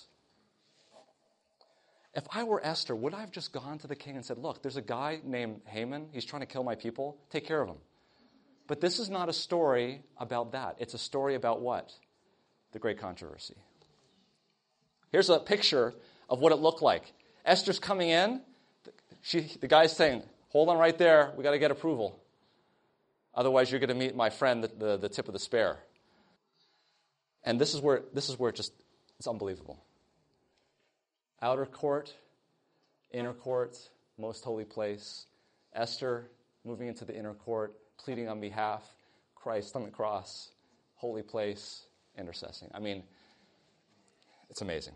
Speaker 1: If I were Esther, would I have just gone to the king and said, look, there's a guy named Haman. He's trying to kill my people. Take care of him. But this is not a story about that. It's a story about what? The great controversy. Here's a picture of what it looked like. Esther's coming in. She, the guy's saying, hold on right there. We got to get approval. Otherwise, you're going to meet my friend, the, the, the tip of the spear. And this is where this is where it just, it's unbelievable. Outer court, inner court, most holy place. Esther moving into the inner court, pleading on behalf. Christ on the cross, holy place, intercessing. I mean, it's amazing.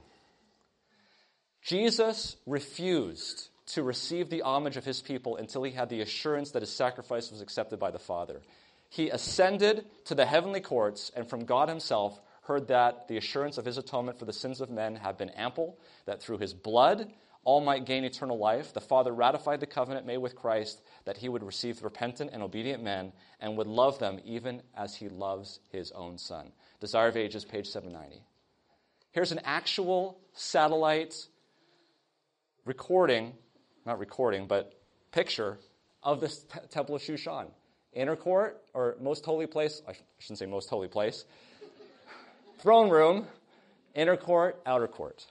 Speaker 1: Jesus refused to receive the homage of his people until he had the assurance that his sacrifice was accepted by the Father. He ascended to the heavenly courts and from God himself heard that the assurance of his atonement for the sins of men had been ample, that through his blood all might gain eternal life. The Father ratified the covenant made with Christ that he would receive repentant and obedient men and would love them even as he loves his own Son. Desire of Ages, page seven ninety. Here's an actual satellite recording, not recording, but picture of this t- Temple of Shushan. Inner court, or most holy place, I, sh- I shouldn't say most holy place, throne room, inner court, outer court.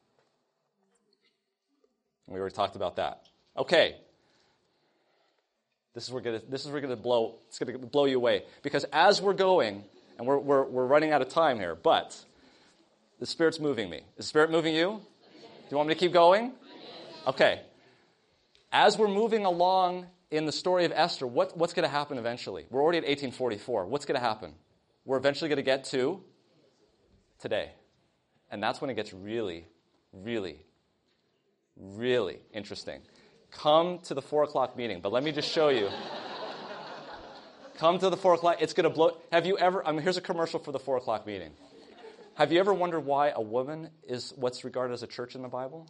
Speaker 1: We already talked about that. Okay. This is where we're gonna, this is where we're going to blow, it's going to blow you away. Because as we're going, and we're, we're, we're running out of time here, but the Spirit's moving me. Is the Spirit moving you? Do you want me to keep going? Okay. As we're moving along in the story of Esther, what, what's going to happen eventually? We're already at eighteen forty-four. What's going to happen? We're eventually going to get to today. And that's when it gets really, really, really interesting. Come to the four o'clock meeting. But let me just show you. Come to the four o'clock. It's going to blow. Have you ever, I mean, here's a commercial for the four o'clock meeting. Have you ever wondered why a woman is what's regarded as a church in the Bible?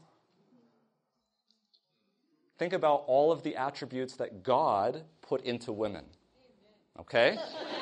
Speaker 1: Think about all of the attributes that God put into women. Okay?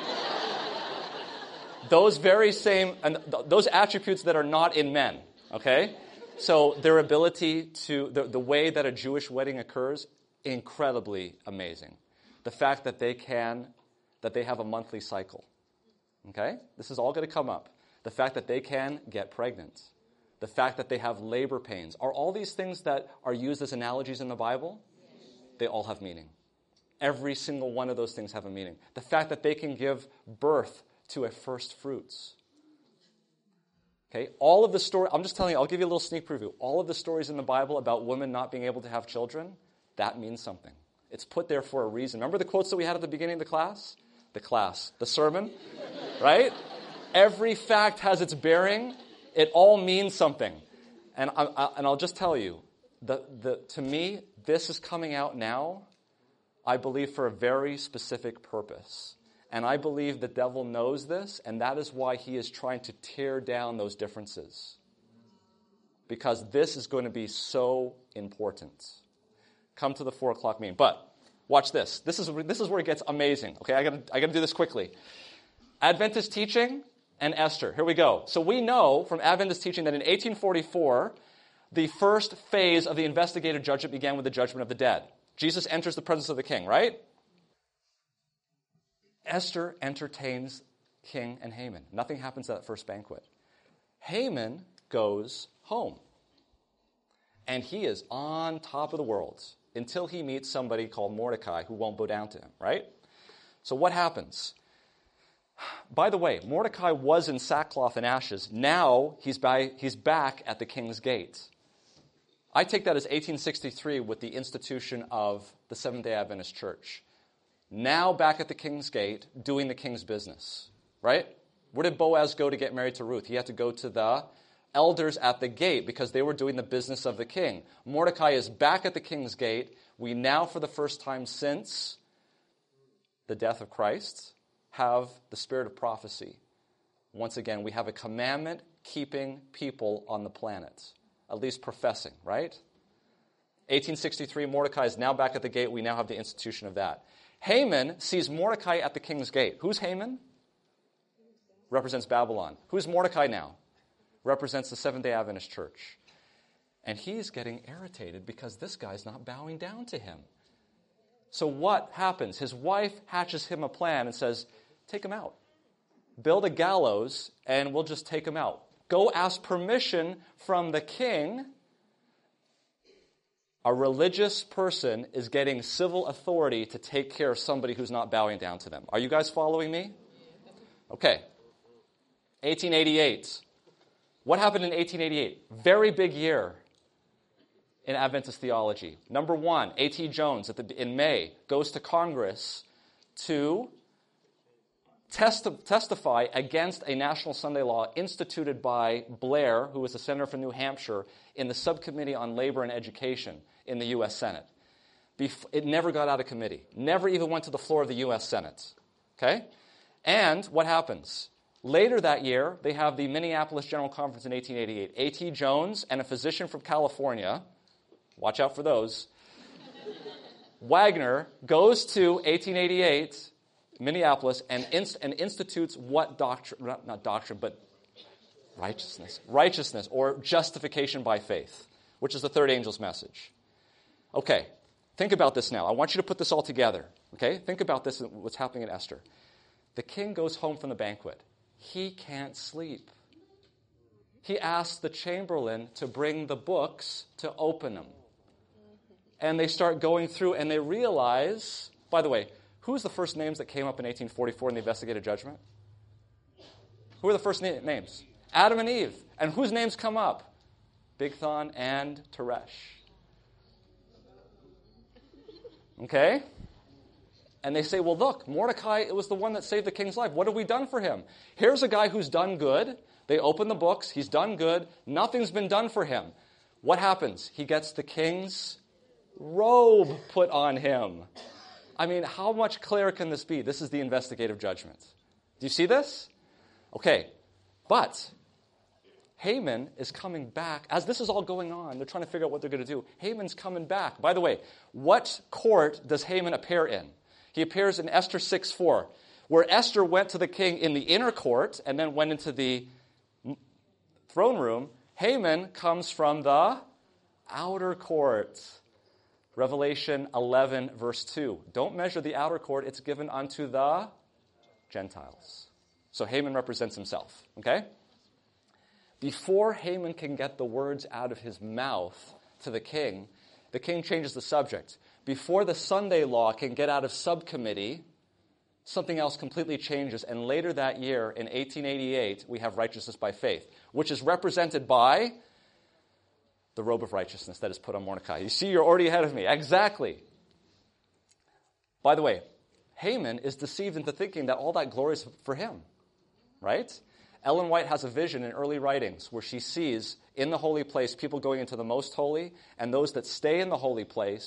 Speaker 1: Those very same, and th- those attributes that are not in men. Okay? So their ability to, the, the way that a Jewish wedding occurs, incredibly amazing. The fact that they can, that they have a monthly cycle. Okay? This is all going to come up. The fact that they can get pregnant. The fact that they have labor pains. Are all these things that are used as analogies in the Bible? They all have meaning. Every single one of those things have a meaning. The fact that they can give birth to a first fruits. Okay, all of the story, I'm just telling you, I'll give you a little sneak preview. All of the stories in the Bible about women not being able to have children, that means something. It's put there for a reason. Remember the quotes that we had at the beginning of the class? The class, the sermon, right? Every fact has its bearing. It all means something. And, I, I, and I'll just tell you, the, the, to me, this is coming out now, I believe, for a very specific purpose. And I believe the devil knows this, and that is why he is trying to tear down those differences. Because this is going to be so important. Come to the four o'clock meeting. But watch this. This is this is where it gets amazing. Okay, I gotta I gotta do this quickly. Adventist teaching and Esther. Here we go. So we know from Adventist teaching that in eighteen forty-four, the first phase of the investigative judgment began with the judgment of the dead. Jesus enters the presence of the king, right? Esther entertains King and Haman. Nothing happens at that first banquet. Haman goes home. And he is on top of the world until he meets somebody called Mordecai who won't bow down to him, right? So what happens? By the way, Mordecai was in sackcloth and ashes. Now he's, by, he's back at the king's gate. I take that as eighteen sixty-three with the institution of the Seventh-day Adventist Church. Now back at the king's gate, doing the king's business, right? Where did Boaz go to get married to Ruth? He had to go to the elders at the gate because they were doing the business of the king. Mordecai is back at the king's gate. We now, for the first time since the death of Christ, have the spirit of prophecy. Once again, we have a commandment-keeping people on the planet, at least professing, right? eighteen sixty-three, Mordecai is now back at the gate. We now have the institution of that. Haman sees Mordecai at the king's gate. Who's Haman? Represents Babylon. Who's Mordecai now? Represents the Seventh-day Adventist Church. And he's getting irritated because this guy's not bowing down to him. So what happens? His wife hatches him a plan and says, take him out. Build a gallows and we'll just take him out. Go ask permission from the king. A religious person is getting civil authority to take care of somebody who's not bowing down to them. Are you guys following me? Okay. eighteen eighty-eight. What happened in eighteen eighty-eight? Very big year in Adventist theology. Number one, A T Jones at the, in May goes to Congress to testi- testify against a national Sunday law instituted by Blair, who was a senator from New Hampshire, in the Subcommittee on Labor and Education in the U S Senate. Bef- it never got out of committee. Never even went to the floor of the U S Senate. Okay? And what happens? Later that year, they have the Minneapolis General Conference in eighteen eighty-eight. A T Jones and a physician from California, watch out for those, Wagner goes to eighteen eighty-eight, Minneapolis, and, inst- and institutes what doctrine, not, not doctrine, but righteousness. Righteousness, or justification by faith, which is the third angel's message. Okay, think about this now. I want you to put this all together. Okay, think about this and what's happening in Esther. The king goes home from the banquet. He can't sleep. He asks the chamberlain to bring the books to open them. And they start going through and they realize, by the way, who's the first names that came up in eighteen forty-four in the investigative judgment? Who are the first na- names? Adam and Eve. And whose names come up? Bigthan and Teresh. Okay? And they say, well, look, Mordecai, it was the one that saved the king's life. What have we done for him? Here's a guy who's done good. They open the books. He's done good. Nothing's been done for him. What happens? He gets the king's robe put on him. I mean, how much clearer can this be? This is the investigative judgment. Do you see this? Okay. But Haman is coming back. As this is all going on, they're trying to figure out what they're going to do. Haman's coming back. By the way, what court does Haman appear in? He appears in Esther six four, where Esther went to the king in the inner court and then went into the throne room. Haman comes from the outer court. Revelation eleven, verse two. Don't measure the outer court. It's given unto the Gentiles. So Haman represents himself. Okay? Before Haman can get the words out of his mouth to the king, the king changes the subject. Before the Sunday law can get out of subcommittee, something else completely changes. And later that year, in eighteen eighty-eight, we have righteousness by faith, which is represented by the robe of righteousness that is put on Mordecai. You see, you're already ahead of me. Exactly. By the way, Haman is deceived into thinking that all that glory is for him, right? Ellen White has a vision in early writings where she sees in the holy place people going into the most holy, and those that stay in the holy place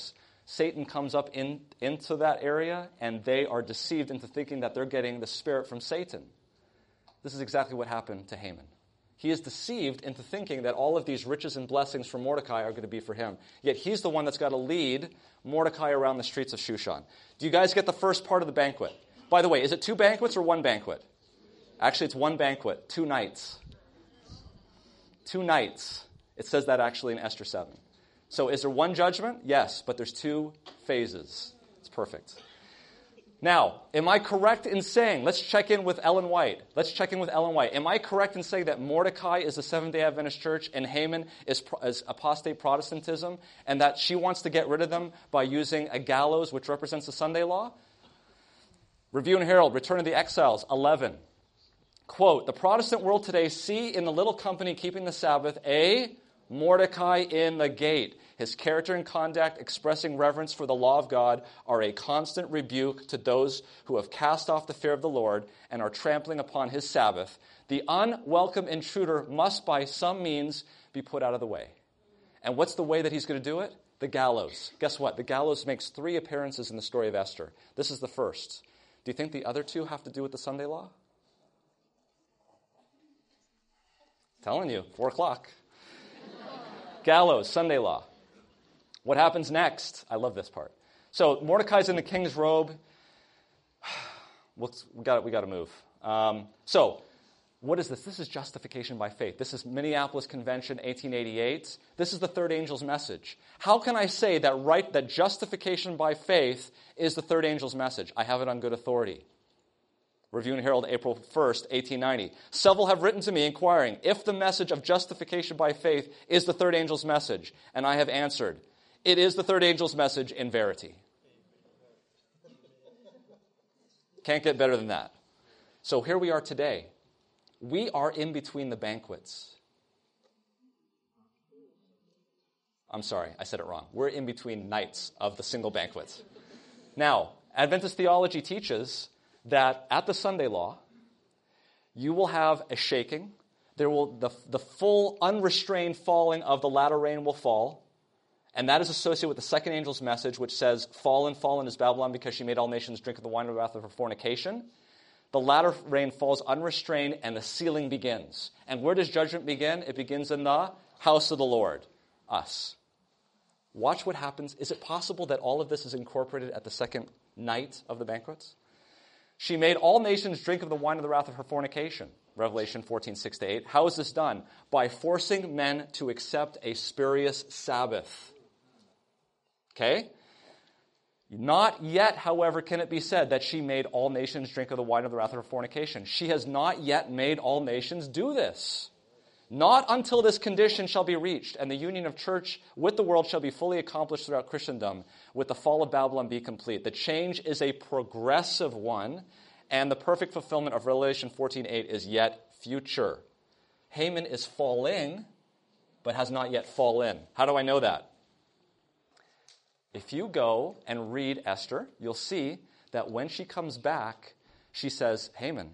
Speaker 1: Satan comes up in, into that area, and they are deceived into thinking that they're getting the spirit from Satan. This is exactly what happened to Haman. He is deceived into thinking that all of these riches and blessings from Mordecai are going to be for him. Yet he's the one that's got to lead Mordecai around the streets of Shushan. Do you guys get the first part of the banquet? By the way, is it two banquets or one banquet? Actually, it's one banquet, two nights. Two nights. It says that actually in Esther seven. So is there one judgment? Yes, but there's two phases. It's perfect. Now, am I correct in saying, let's check in with Ellen White. Let's check in with Ellen White. Am I correct in saying that Mordecai is the Seventh-day Adventist Church and Haman is, is apostate Protestantism, and that she wants to get rid of them by using a gallows, which represents the Sunday law? Review and Herald, Return of the Exiles, eleven. Quote, the Protestant world today see in the little company keeping the Sabbath a Mordecai in the gate. His character and conduct expressing reverence for the law of God are a constant rebuke to those who have cast off the fear of the Lord and are trampling upon his Sabbath. The unwelcome intruder must by some means be put out of the way. And what's the way that he's going to do it? The gallows. Guess what? The gallows makes three appearances in the story of Esther. This is the first. Do you think the other two have to do with the Sunday law? Telling you, four o'clock. Gallows, Sunday law. What happens next? I love this part. So Mordecai's in the king's robe. Let's, we got we got to move. Um, so what is this? This is justification by faith. This is Minneapolis Convention, eighteen eighty-eight. This is the third angel's message. How can I say that right that justification by faith is the third angel's message? I have it on good authority. Review and Herald, April first, eighteen ninety. Several have written to me inquiring if the message of justification by faith is the third angel's message, and I have answered, it is the third angel's message in verity. Can't get better than that. So here we are today. We are in between the banquets. I'm sorry, I said it wrong. We're in between nights of the single banquet. Now, Adventist theology teaches that at the Sunday law, you will have a shaking. There will the, the full unrestrained falling of the latter rain will fall. And that is associated with the second angel's message, which says, fallen, fallen is Babylon because she made all nations drink of the wine of the wrath of her fornication. The latter rain falls unrestrained and the sealing begins. And where does judgment begin? It begins in the house of the Lord, us. Watch what happens. Is it possible that all of this is incorporated at the second night of the banquets? She made all nations drink of the wine of the wrath of her fornication. Revelation fourteen, six to eight. How is this done? By forcing men to accept a spurious Sabbath. Okay? Not yet, however, can it be said that she made all nations drink of the wine of the wrath of her fornication. She has not yet made all nations do this. Not until this condition shall be reached, and the union of church with the world shall be fully accomplished throughout Christendom, with the fall of Babylon be complete. The change is a progressive one, and the perfect fulfillment of Revelation fourteen eight is yet future. Haman is falling, but has not yet fallen. How do I know that? If you go and read Esther, you'll see that when she comes back, she says, Haman,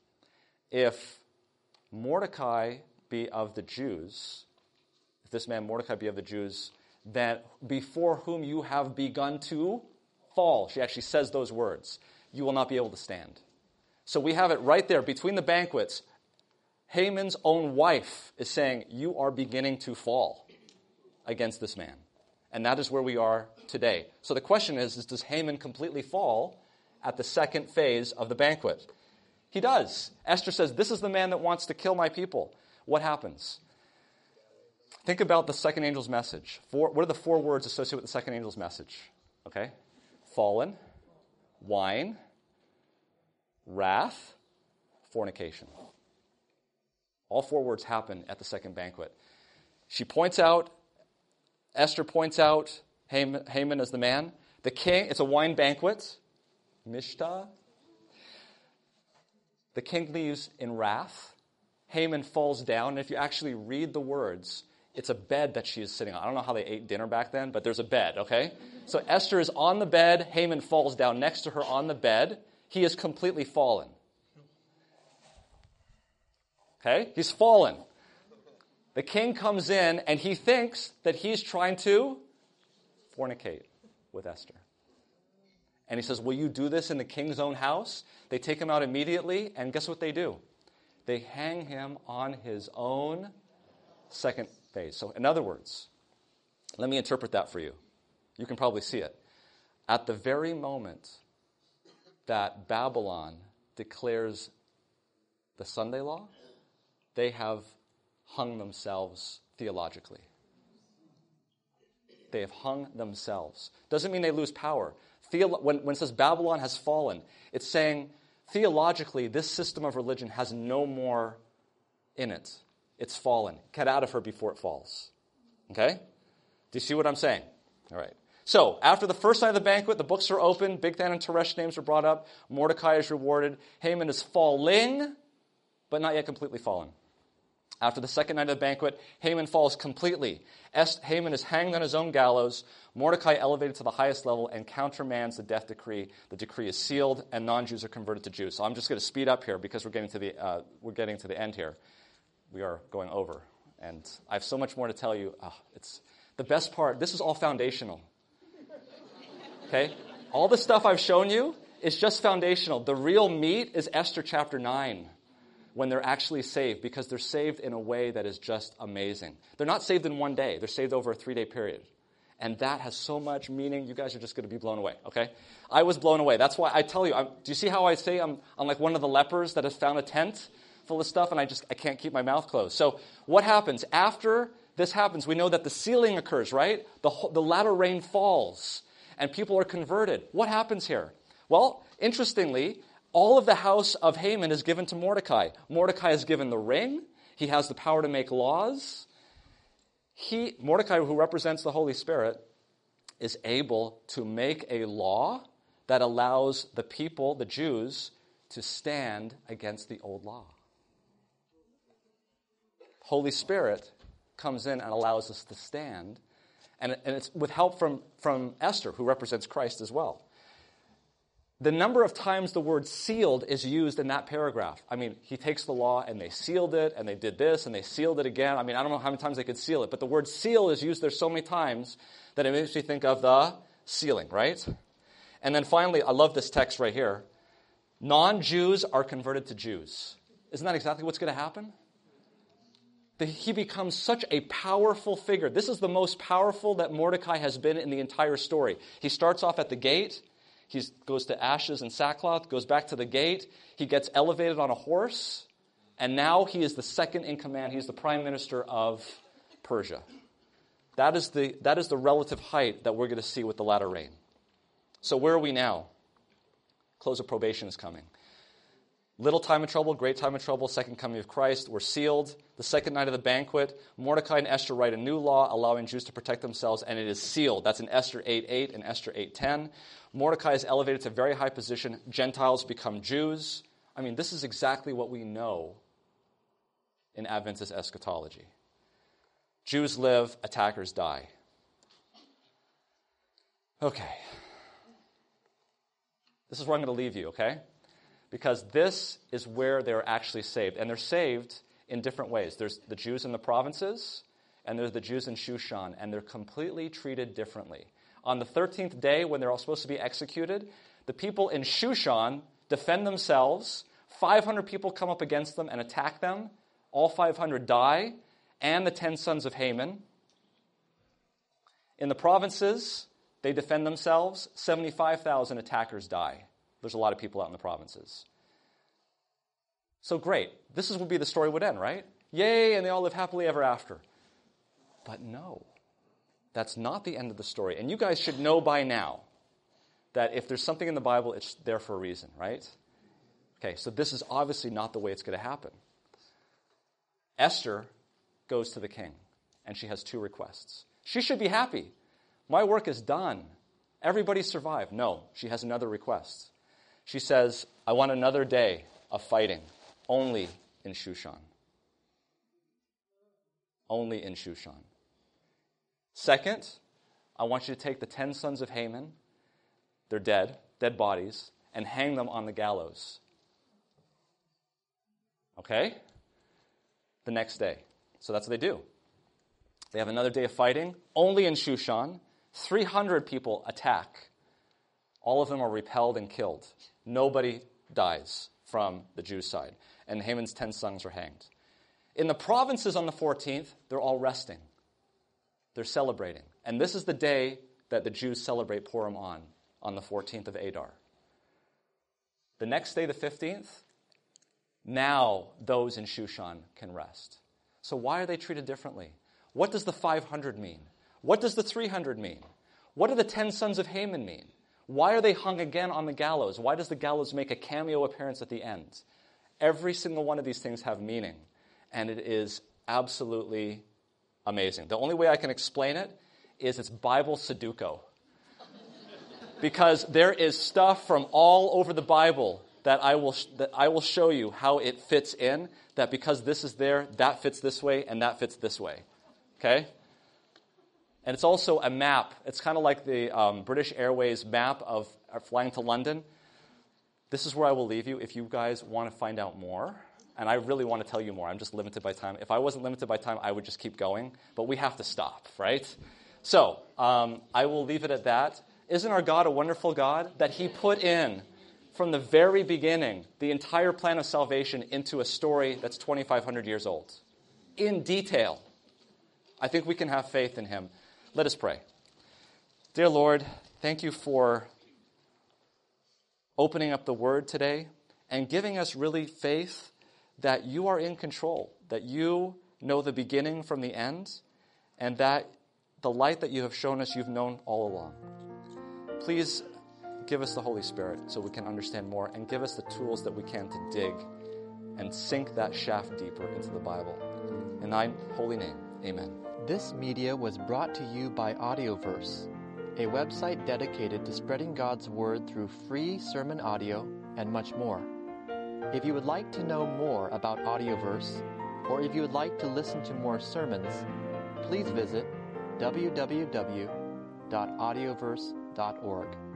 Speaker 1: if Mordecai be of the Jews, if this man Mordecai be of the Jews, that before whom you have begun to fall, she actually says those words, you will not be able to stand. So we have it right there between the banquets. Haman's own wife is saying, you are beginning to fall against this man. And that is where we are today. So the question is, is does Haman completely fall at the second phase of the banquet? He does. Esther says, this is the man that wants to kill my people. What happens? Think about the second angel's message. Four, what are the four words associated with the second angel's message? Okay? Fallen, wine, wrath, fornication. All four words happen at the second banquet. She points out, Esther points out Haman, Haman as the man. The king, it's a wine banquet. Mishta. The king leaves in wrath. Haman falls down. And if you actually read the words, it's a bed that she is sitting on. I don't know how they ate dinner back then, but there's a bed, okay? So Esther is on the bed. Haman falls down next to her on the bed. He is completely fallen. Okay? He's fallen. The king comes in, and he thinks that he's trying to fornicate. with Esther. And he says, will you do this in the king's own house? They take him out immediately, and guess what they do? They hang him on his own second phase. So in other words, let me interpret that for you. You can probably see it. At the very moment that Babylon declares the Sunday law, they have hung themselves theologically. They have hung themselves. Doesn't mean they lose power. Theolo- when, when it says Babylon has fallen, it's saying theologically this system of religion has no more in it. It's fallen. Get out of her before it falls. Okay? Do you see what I'm saying? All right. So, after the first night of the banquet, the books are opened, Bigthan and Teresh names are brought up, Mordecai is rewarded, Haman is falling, but not yet completely fallen. After the second night of the banquet, Haman falls completely. Est- Haman is hanged on his own gallows, Mordecai elevated to the highest level and countermands the death decree. The decree is sealed, and non-Jews are converted to Jews. So I'm just going to speed up here because we're getting to the uh, we're getting to the end here. We are going over, and I have so much more to tell you. Oh, it's the best part. This is all foundational. Okay? All the stuff I've shown you is just foundational. The real meat is Esther chapter nine, when they're actually saved, because they're saved in a way that is just amazing. They're not saved in one day. They're saved over a three-day period. And that has so much meaning. You guys are just going to be blown away, okay? I was blown away. That's why I tell you, I'm, do you see how I say I'm, I'm like one of the lepers that has found a tent full of stuff, and I just I can't keep my mouth closed. So what happens? After this happens, we know that the sealing occurs, right? The, the latter rain falls, and people are converted. What happens here? Well, interestingly, all of the house of Haman is given to Mordecai. Mordecai is given the ring. He has the power to make laws. He, Mordecai, who represents the Holy Spirit, is able to make a law that allows the people, the Jews, to stand against the old law. Holy Spirit comes in and allows us to stand. And, and it's with help from, from Esther, who represents Christ as well. The number of times the word sealed is used in that paragraph. I mean, he takes the law and they sealed it, and they did this, and they sealed it again. I mean, I don't know how many times they could seal it, but the word seal is used there so many times that it makes me think of the sealing, right? And then finally, I love this text right here. Non-Jews are converted to Jews. Isn't that exactly what's going to happen? The, he becomes such a powerful figure. This is the most powerful that Mordecai has been in the entire story. He starts off at the gate. He goes to ashes and sackcloth, goes back to the gate. He gets elevated on a horse, and now he is the second in command. He's the prime minister of Persia. That is the, that is the relative height that we're going to see with the latter rain. So where are we now? Close of probation is coming. Little time of trouble, great time of trouble, second coming of Christ. We're sealed. The second night of the banquet, Mordecai and Esther write a new law allowing Jews to protect themselves, and it is sealed. That's in Esther eight eight and Esther eight ten. Mordecai is elevated to a very high position. Gentiles become Jews. I mean, this is exactly what we know in Adventist eschatology. Jews live, attackers die. Okay. This is where I'm going to leave you, okay? Because this is where they're actually saved. And they're saved in different ways. There's the Jews in the provinces, and there's the Jews in Shushan, and they're completely treated differently. On the thirteenth day, when they're all supposed to be executed, the people in Shushan defend themselves. five hundred people come up against them and attack them. All five hundred die, and the ten sons of Haman. In the provinces, they defend themselves. seventy-five thousand attackers die. There's a lot of people out in the provinces. So great. This is would be the story would end, right? Yay, and they all live happily ever after. But no. That's not the end of the story. And you guys should know by now that if there's something in the Bible, it's there for a reason, right? Okay, so this is obviously not the way it's going to happen. Esther goes to the king, and she has two requests. She should be happy. My work is done. Everybody survived. No, she has another request. She says, I want another day of fighting, only in Shushan. Only in Shushan. Second, I want you to take the ten sons of Haman, they're dead, dead bodies, and hang them on the gallows. Okay? The next day. So that's what they do. They have another day of fighting, only in Shushan. three hundred people attack. All of them are repelled and killed. Nobody dies from the Jews' side. And Haman's ten sons are hanged. In the provinces on the fourteenth, they're all resting. They're celebrating. And this is the day that the Jews celebrate Purim on, on the fourteenth of Adar. The next day, the fifteenth, now those in Shushan can rest. So why are they treated differently? What does the five hundred mean? What does the three hundred mean? What do the ten sons of Haman mean? Why are they hung again on the gallows? Why does the gallows make a cameo appearance at the end? Every single one of these things have meaning, and it is absolutely amazing. The only way I can explain it is it's Bible Sudoku. Because there is stuff from all over the Bible that I will that I will show you how it fits in, that because this is there, that fits this way, and that fits this way. Okay? And it's also a map. It's kind of like the um, British Airways map of uh, flying to London. This is where I will leave you if you guys want to find out more. And I really want to tell you more. I'm just limited by time. If I wasn't limited by time, I would just keep going. But we have to stop, right? So um, I will leave it at that. Isn't our God a wonderful God? That he put in, from the very beginning, the entire plan of salvation into a story that's twenty-five hundred years old. In detail. I think we can have faith in him. Let us pray. Dear Lord, thank you for opening up the Word today and giving us really faith that you are in control, that you know the beginning from the end, and that the light that you have shown us, you've known all along. Please give us the Holy Spirit so we can understand more, and give us the tools that we can to dig and sink that shaft deeper into the Bible. In thy holy name, amen.
Speaker 2: This media was brought to you by Audioverse, a website dedicated to spreading God's Word through free sermon audio and much more. If you would like to know more about Audioverse, or if you would like to listen to more sermons, please visit w w w dot audioverse dot org.